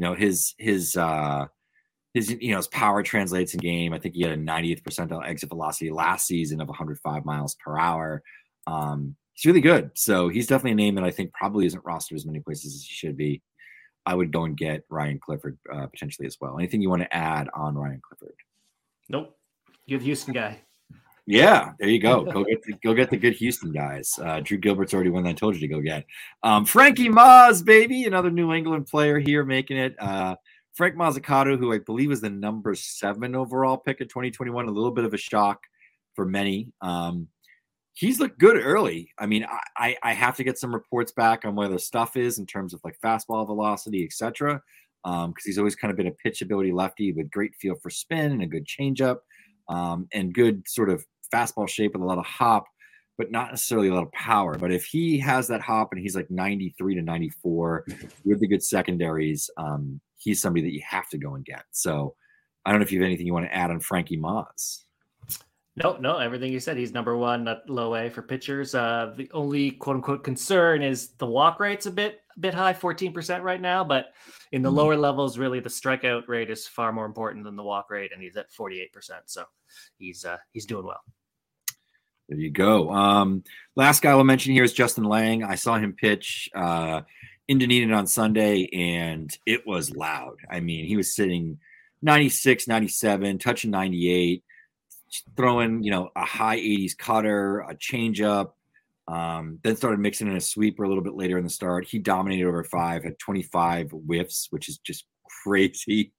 His power translates in game. I think he had a 90th percentile exit velocity last season of 105 miles per hour. He's really good. So he's definitely a name that I think probably isn't rostered as many places as he should be. I would go and get Ryan Clifford potentially as well. Anything you want to add on Ryan Clifford? Nope. You're the Houston guy. Yeah, there you go. Go get the good Houston guys. Drew Gilbert's already one that I told you to go get. Frankie Maz, baby, another New England player here making it. Frank Mazzucato, who I believe was the number 7 overall pick of 2021, a little bit of a shock for many. He's looked good early. I mean, I have to get some reports back on where the stuff is in terms of like fastball velocity, etc. Because he's always kind of been a pitch ability lefty with great feel for spin and a good changeup and good sort of fastball shape with a lot of hop, but not necessarily a lot of power. But if he has that hop and he's like 93 to 94 with the good secondaries, he's somebody that you have to go and get. So I don't know if you have anything you want to add on Frankie Maz. No, everything you said. He's number 1 at low A for pitchers. The only quote unquote concern is the walk rate's a bit high, 14% right now, but in the lower levels, really the strikeout rate is far more important than the walk rate, and he's at 48%. So he's doing well. There you go. Last guy I'll mention here is Justin Lang. I saw him pitch in Dunedin on Sunday, and it was loud. I mean, he was sitting 96, 97, touching 98, throwing, a high 80s cutter, a changeup, then started mixing in a sweeper a little bit later in the start. He dominated over 5, had 25 whiffs, which is just crazy.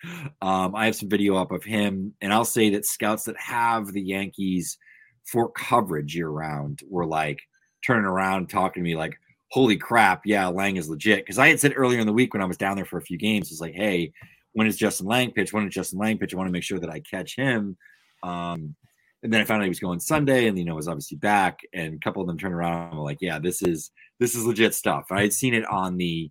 I have some video up of him, and I'll say that scouts that have the Yankees for coverage year round were like turning around talking to me like, holy crap, yeah, Lang is legit. Because I had said earlier in the week when I was down there for a few games, it's like, hey, when is Justin Lang pitch? When is Justin Lang pitch? I want to make sure that I catch him. And then I found out he was going Sunday, and was obviously back. And a couple of them turned around and were like, yeah, this is legit stuff. I had seen it on the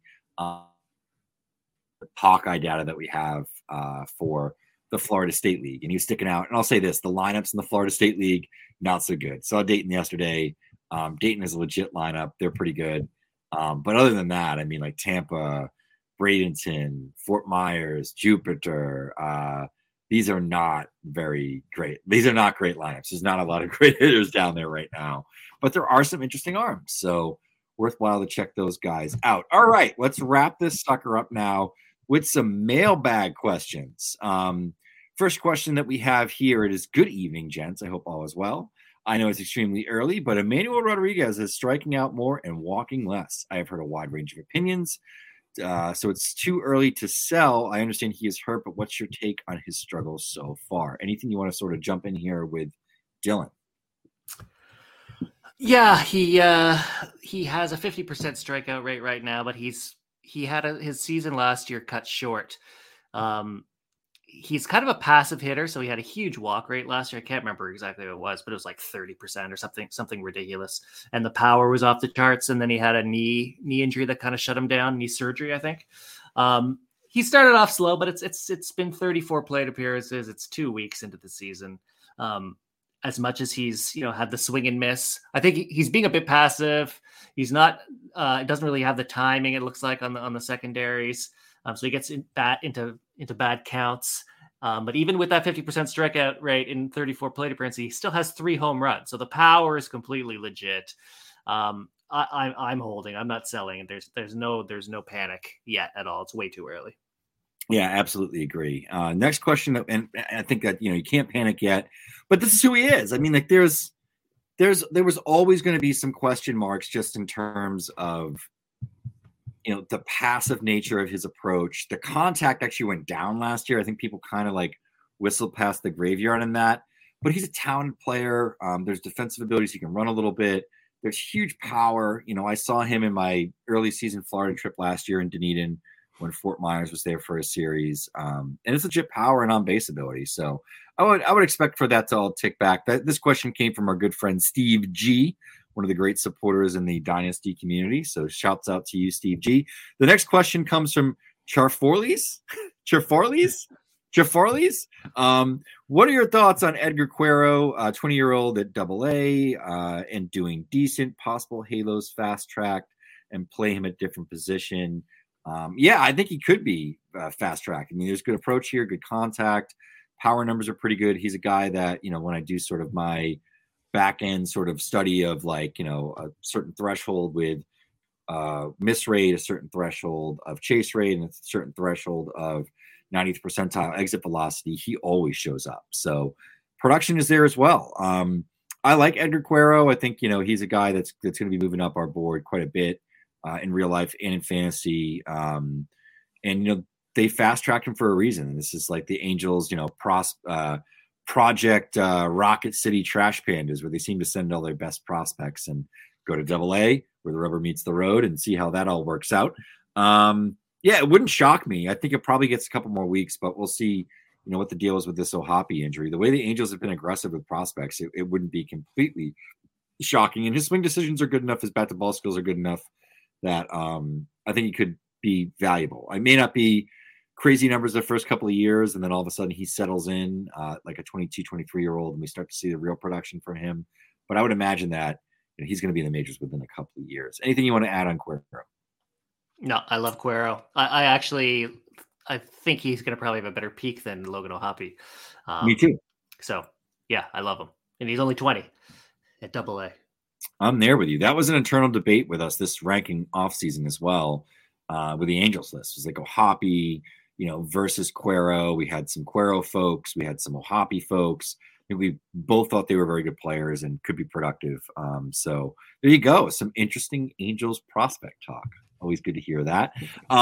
Hawkeye data that we have for the Florida State League, and he was sticking out. And I'll say this, the lineups in the Florida State League, not so good. Saw Dayton yesterday. Dayton is a legit lineup. They're pretty good. But other than that, I mean, like Tampa, Bradenton, Fort Myers, Jupiter, these are not very great. These are not great lineups. There's not a lot of great hitters down there right now, but there are some interesting arms. So worthwhile to check those guys out. All right, let's wrap this sucker up now with some mailbag questions. First question that we have here, it is good evening, gents. I hope all is well. I know it's extremely early, but Emmanuel Rodriguez is striking out more and walking less. I have heard a wide range of opinions. So it's too early to sell. I understand he is hurt, but what's your take on his struggles so far? Anything you want to sort of jump in here with Dylan? Yeah, he has a 50% strikeout rate right now, but he had his season last year cut short. he's kind of a passive hitter. So he had a huge walk rate last year. I can't remember exactly what it was, but it was like 30% or something ridiculous. And the power was off the charts. And then he had a knee injury that kind of shut him down, knee surgery, I think. He started off slow, but it's been 34 plate appearances. It's 2 weeks into the season. As much as he's, had the swing and miss, I think he's being a bit passive. He's not, doesn't really have the timing, it looks like, on the secondaries. So he gets into bad counts. But even with that 50% strikeout rate in 34 plate appearances, he still has 3 home runs. So the power is completely legit. I'm holding. I'm not selling, and there's no panic yet at all. It's way too early. Yeah, absolutely agree. Next question, and I think that you can't panic yet, but this is who he is. I mean, like there was always going to be some question marks just in terms of the passive nature of his approach. The contact actually went down last year. I think people kind of like whistled past the graveyard in that, but he's a talented player. There's defensive abilities. He can run a little bit. There's huge power. I saw him in my early season Florida trip last year in Dunedin when Fort Myers was there for a series. And it's legit power and on-base ability. So I would expect for that to all tick back. This question came from our good friend Steve G, one of the great supporters in the Dynasty community. So shouts out to you, Steve G. The next question comes from Charforles. What are your thoughts on Edgar Quero, 20-year-old at AA, and doing decent, possible Halos fast track and play him at different position? I think he could be fast track. I mean, there's good approach here, good contact, power numbers are pretty good. He's a guy that, when I do sort of my back end sort of study of like, a certain threshold with miss rate, a certain threshold of chase rate, and a certain threshold of 90th percentile exit velocity, he always shows up. So production is there as well. I like Edgar Quero. I think, he's a guy that's going to be moving up our board quite a bit in real life and in fantasy. And they fast tracked him for a reason. This is like the Angels, Project Rocket City Trash Pandas, where they seem to send all their best prospects and go to AA where the rubber meets the road and see how that all works out. It wouldn't shock me. I think it probably gets a couple more weeks, but we'll see, what the deal is with this O'Hoppe injury. The way the Angels have been aggressive with prospects, it wouldn't be completely shocking. And his swing decisions are good enough. His bat to ball skills are good enough that I think he could be valuable. I may not be crazy numbers the first couple of years, and then all of a sudden he settles in like a 22, 23-year-old, and we start to see the real production from him. But I would imagine that he's going to be in the majors within a couple of years. Anything you want to add on Quero? No, I love Quero. I think he's going to probably have a better peak than Logan O'Hoppe. Me too. So, yeah, I love him. And he's only 20 at AA. I'm there with you. That was an internal debate with us this ranking offseason as well with the Angels list. It was like O'Hoppe, versus Quero. We had some Quero folks. We had some O'Hoppe folks. And we both thought they were very good players and could be productive. So there you go. Some interesting Angels prospect talk. Always good to hear that.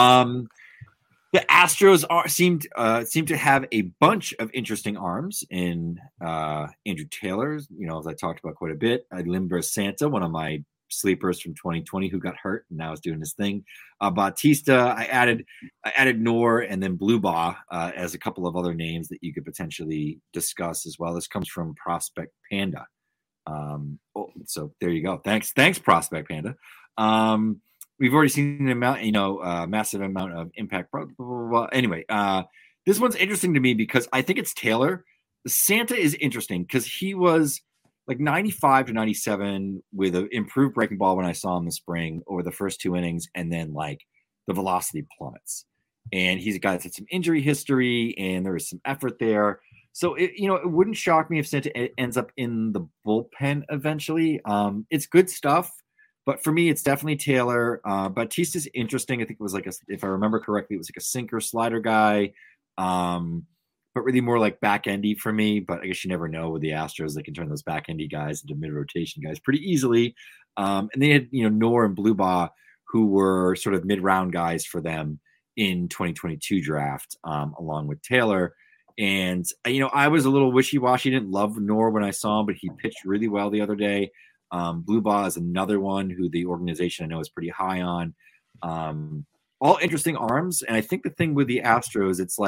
The Astros seem to have a bunch of interesting arms in Andrew Taylor, as I talked about quite a bit. Limbra Santa, one of my sleepers from 2020 who got hurt and now is doing his thing. Bautista, I added Noor and then Blue Ba as a couple of other names that you could potentially discuss as well. This comes from Prospect Panda. So there you go. Thanks, Prospect Panda. We've already seen an amount, massive amount of impact. Blah, blah, blah, blah. Anyway, this one's interesting to me because I think it's Taylor. Santa is interesting because he was like 95 to 97 with an improved breaking ball when I saw him this spring over the first 2 innings, and then like the velocity plummets. And he's a guy that's had some injury history, and there was some effort there. So it wouldn't shock me if Santa ends up in the bullpen eventually. It's good stuff. But for me, it's definitely Taylor. Bautista's interesting. I think it was if I remember correctly, it was like a sinker slider guy, but really more like back-endy for me. But I guess you never know with the Astros. They can turn those back-endy guys into mid-rotation guys pretty easily. And they had, Noor and Blue Ba, who were sort of mid-round guys for them in 2022 draft, along with Taylor. And, I was a little wishy-washy. Didn't love Noor when I saw him, but he pitched really well the other day. Blue Ba is another one who the organization I know is pretty high on. All interesting arms. And I think the thing with the Astros, it's like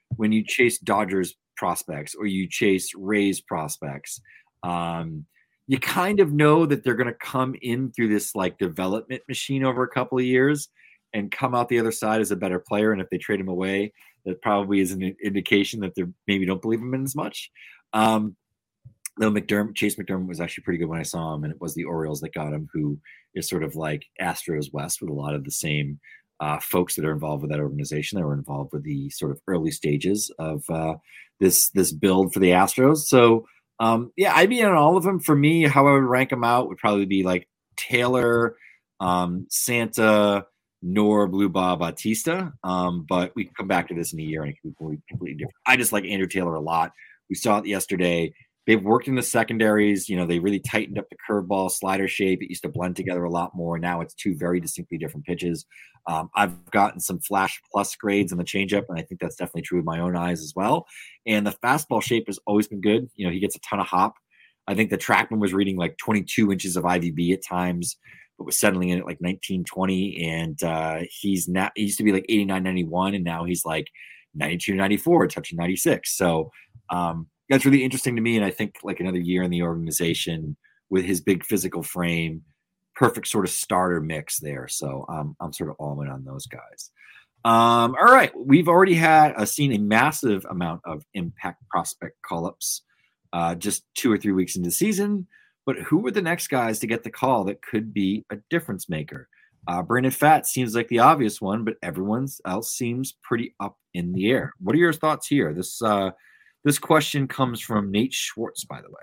when you chase Dodgers prospects or you chase Rays prospects, you kind of know that they're going to come in through this like development machine over a couple of years and come out the other side as a better player. And if they trade him away, that probably is an indication that they maybe don't believe him in as much. Though Chase McDermott was actually pretty good when I saw him, and it was the Orioles that got him, who is sort of like Astros West with a lot of the same folks that are involved with that organization. They were involved with the sort of early stages of this build for the Astros. So I'd be on all of them. For me, how I would rank them out would probably be like Taylor, Santa, nor Blue Bob Bautista. But we can come back to this in a year and it can be completely different. I just like Andrew Taylor a lot. We saw it yesterday. They've worked in the secondaries. They really tightened up the curveball slider shape. It used to blend together a lot more. Now it's two very distinctly different pitches. I've gotten some flash plus grades on the changeup, and I think that's definitely true with my own eyes as well. And the fastball shape has always been good. He gets a ton of hop. I think the TrackMan was reading like 22 inches of IVB at times, but was settling in at like 19, 20. And he used to be like 89, 91, and now he's like 92, 94, touching 96. So, that's really interesting to me, and I think like another year in the organization with his big physical frame, perfect sort of starter mix there. So I'm sort of all in on those guys. All right, we've already seen a massive amount of impact prospect call-ups just 2 or 3 weeks into the season. But who are the next guys to get the call that could be a difference maker? Brandon Pfaadt seems like the obvious one, but everyone else seems pretty up in the air. What are your thoughts here? This question comes from Nate Schwartz, by the way.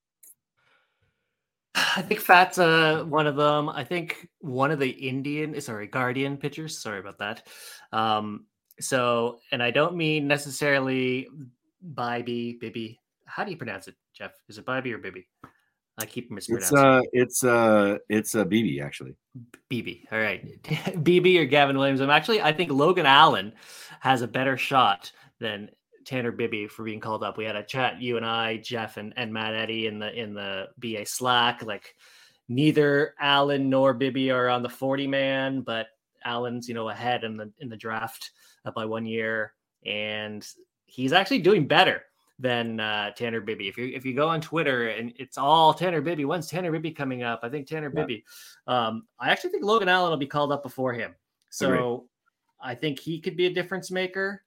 I think Pfaadt's one of them. I think one of the Guardian pitchers. Sorry about that. And I don't mean necessarily Bibby. How do you pronounce it, Jeff? Is it Bibby or Bibby? I keep mispronouncing. It's BB actually. BB. All right, BB or Gavin Williams. I think Logan Allen has a better shot than Tanner Bibby for being called up. We had a chat, you and I, Jeff and Matt Eddy in the BA Slack. Like neither Allen nor Bibby are on the 40 man, but Allen's ahead in the draft by 1 year, and he's actually doing better than Tanner Bibby. If you go on Twitter and it's all Tanner Bibby, when's Tanner Bibby coming up? I think Tanner Bibby. I actually think Logan Allen will be called up before him. So agreed. I think he could be a difference maker.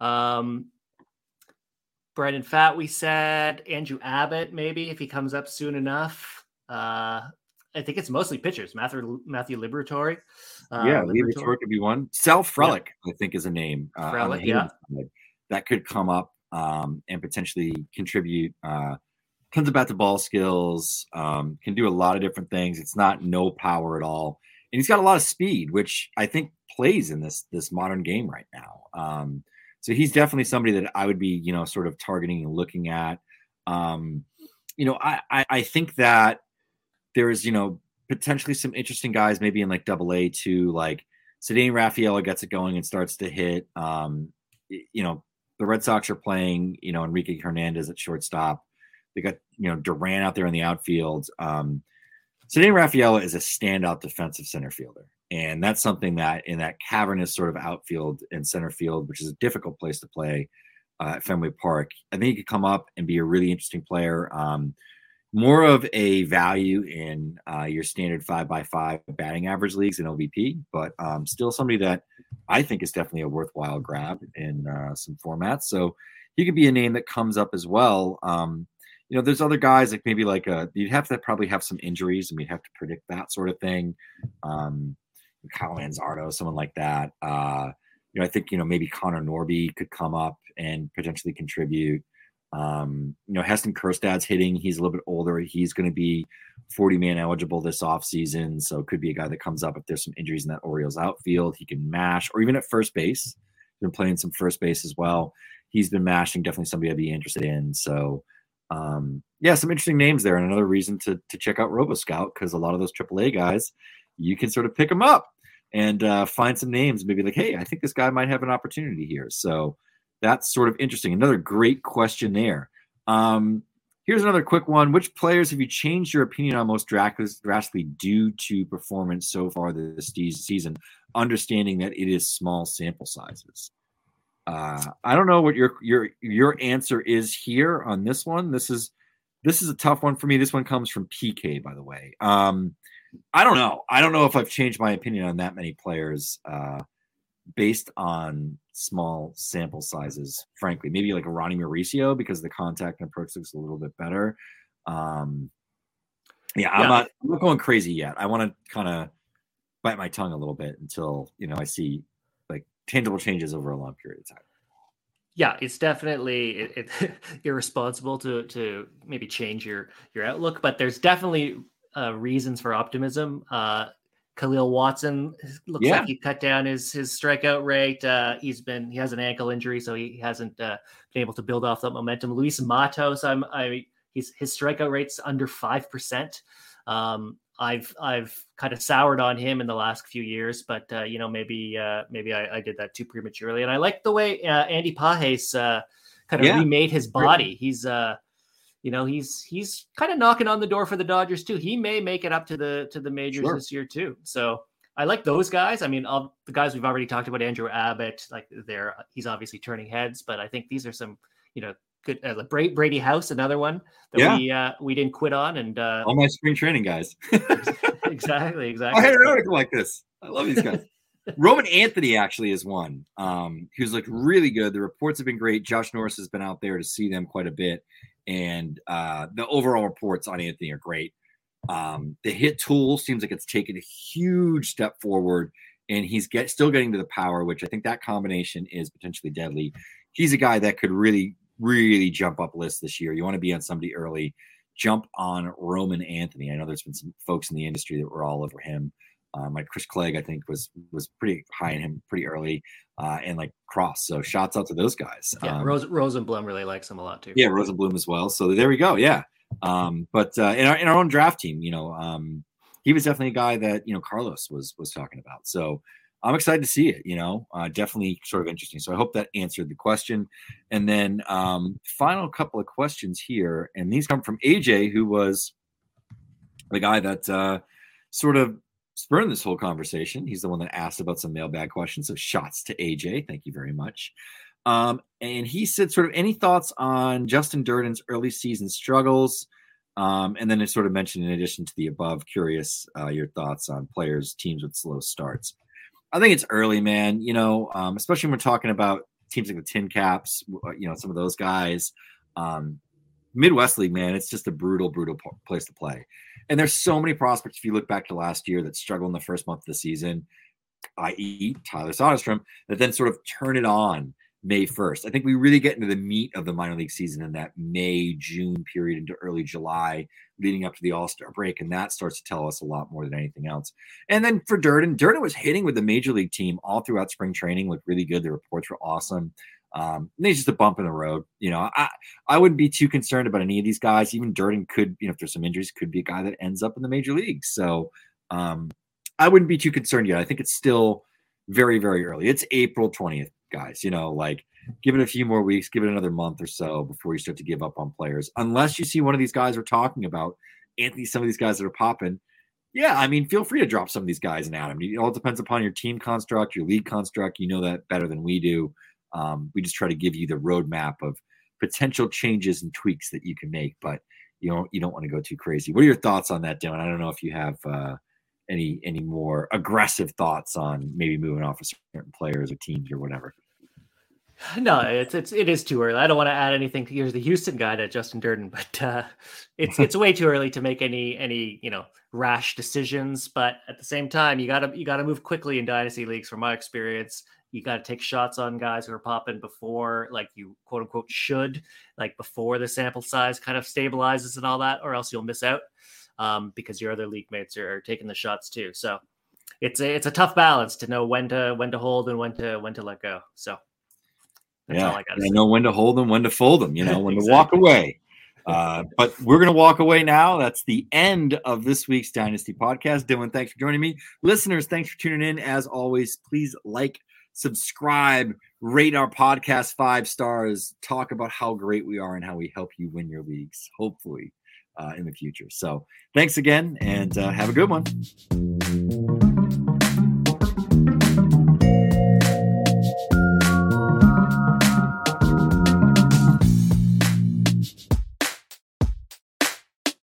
Brandon Pfaadt, we said. Andrew Abbott, maybe, if he comes up soon enough. I think it's mostly pitchers. Matthew Liberatore. Liberatore could be one. Sal Frelick, I think, is a name. Frelick, that could come up and potentially contribute. Tons of bat-to-ball skills. Can do a lot of different things. It's not no power at all. And he's got a lot of speed, which I think plays in this modern game right now. So he's definitely somebody that I would be, sort of targeting and looking at. I think that there is, potentially some interesting guys maybe in like AA too, like Ceddanne Rafaela gets it going and starts to hit. The Red Sox are playing, Enrique Hernandez at shortstop. They got, Duran out there in the outfield. Ceddanne Rafaela is a standout defensive center fielder. And that's something that in that cavernous sort of outfield and center field, which is a difficult place to play at Fenway Park, I think he could come up and be a really interesting player. More of a value in your standard 5x5 batting average leagues in LVP, but still somebody that I think is definitely a worthwhile grab in some formats. So he could be a name that comes up as well. There's other guys like maybe you'd have to probably have some injuries and we'd have to predict that sort of thing. Kyle Manzardo, someone like that. I think, maybe Connor Norby could come up and potentially contribute. Heston Kjerstad's hitting. He's a little bit older. He's going to be 40-man eligible this offseason. So it could be a guy that comes up if there's some injuries in that Orioles outfield. He can mash, or even at first base. He's been playing some first base as well. He's been mashing. Definitely somebody I'd be interested in. So, some interesting names there. And another reason to check out RoboScout, because a lot of those AAA guys, you can sort of pick them up and find some names, maybe like, hey, I think this guy might have an opportunity here. So that's sort of interesting. Another great question there. Here's another quick one. Which players have you changed your opinion on most drastically due to performance so far this season, understanding that it is small sample sizes? I don't know what your answer is here on this one. This is a tough one for me. This one comes from PK, by the way. I don't know. I don't know if I've changed my opinion on that many players based on small sample sizes, frankly. Maybe like a Ronnie Mauricio because the contact and approach looks a little bit better. I'm not going crazy yet. I want to kind of bite my tongue a little bit until, I see like tangible changes over a long period of time. Yeah, it's definitely irresponsible to maybe change your outlook, but there's definitely reasons for optimism. Khalil Watson looks like he cut down his strikeout rate. He has an ankle injury, so he hasn't been able to build off that momentum. Luis Matos, his strikeout rate's under 5%. I've kind of soured on him in the last few years, but maybe I did that too prematurely. And I like the way Andy Pages kind of remade his body. He's he's kind of knocking on the door for the Dodgers too. He may make it up to the majors this year too. So I like those guys. I mean, all the guys we've already talked about, Andrew Abbott, he's obviously turning heads, but I think these are some, good. Brady House, another one that we didn't quit on, and all my spring training guys. Exactly. I had an article like this. I love these guys. Roman Anthony actually is one. Who's looked really good. The reports have been great. Josh Norris has been out there to see them quite a bit. And the overall reports on Anthony are great. The hit tool seems like it's taken a huge step forward, and he's still getting to the power, which I think that combination is potentially deadly. He's a guy that could really, really jump up lists this year. You want to be on somebody early, jump on Roman Anthony. I know there's been some folks in the industry that were all over him. Like Chris Clegg, I think, was pretty high in him pretty early, and like Cross. So shouts out to those guys. Yeah, Rosenblum really likes him a lot too. Yeah, Rosenblum as well. So there we go. Yeah. But in our own draft team, he was definitely a guy that Carlos was talking about. So I'm excited to see it. Definitely sort of interesting. So I hope that answered the question. And then final couple of questions here, and these come from AJ, who was the guy that sort of spurred this whole conversation. He's the one that asked about some mailbag questions. So shots to AJ. Thank you very much. And he said sort of any thoughts on Justin Durden's early season struggles. And then it sort of mentioned, in addition to the above, curious your thoughts on players, teams with slow starts. I think it's early, man, especially when we're talking about teams like the Tin Caps, some of those guys. Midwest League, man, it's just a brutal place to play. And there's so many prospects, if you look back to last year, that struggled in the first month of the season, i.e. Tyler Soderstrom, that then sort of turn it on May 1st. I think we really get into the meat of the minor league season in that May, June period into early July, leading up to the All-Star break. And that starts to tell us a lot more than anything else. And then for Durden was hitting with the major league team all throughout spring training, looked really good. The reports were awesome. It's just a bump in the road. I wouldn't be too concerned about any of these guys. Even Durden could, if there's some injuries, could be a guy that ends up in the major leagues. So I wouldn't be too concerned yet. I think it's still very, very early. It's April 20th, guys. Give it a few more weeks, give it another month or so before you start to give up on players. Unless you see one of these guys we're talking about, Anthony, some of these guys that are popping. Yeah, I mean, feel free to drop some of these guys and add them. It all depends upon your team construct, your league construct. You know that better than we do. We just try to give you the roadmap of potential changes and tweaks that you can make, but you don't want to go too crazy. What are your thoughts on that, Dylan? I don't know if you have any more aggressive thoughts on maybe moving off of certain players or teams or whatever. No, it is too early. I don't want to add anything to the Houston guy to Justin Durden, but it's way too early to make any rash decisions. But at the same time, you gotta move quickly in dynasty leagues. From my experience, you got to take shots on guys who are popping before, like you quote unquote should, like before the sample size kind of stabilizes and all that, or else you'll miss out because your other league mates are taking the shots too. So it's a tough balance to know when to hold and when to let go. So. That's all I got to say. Know when to hold them, when to fold them, when exactly. to walk away. But we're going to walk away now. That's the end of this week's Dynasty Podcast. Dylan, thanks for joining me. Listeners, thanks for tuning in. As always, please subscribe, rate our podcast 5 stars, talk about how great we are and how we help you win your leagues, hopefully, in the future. So thanks again, and have a good one.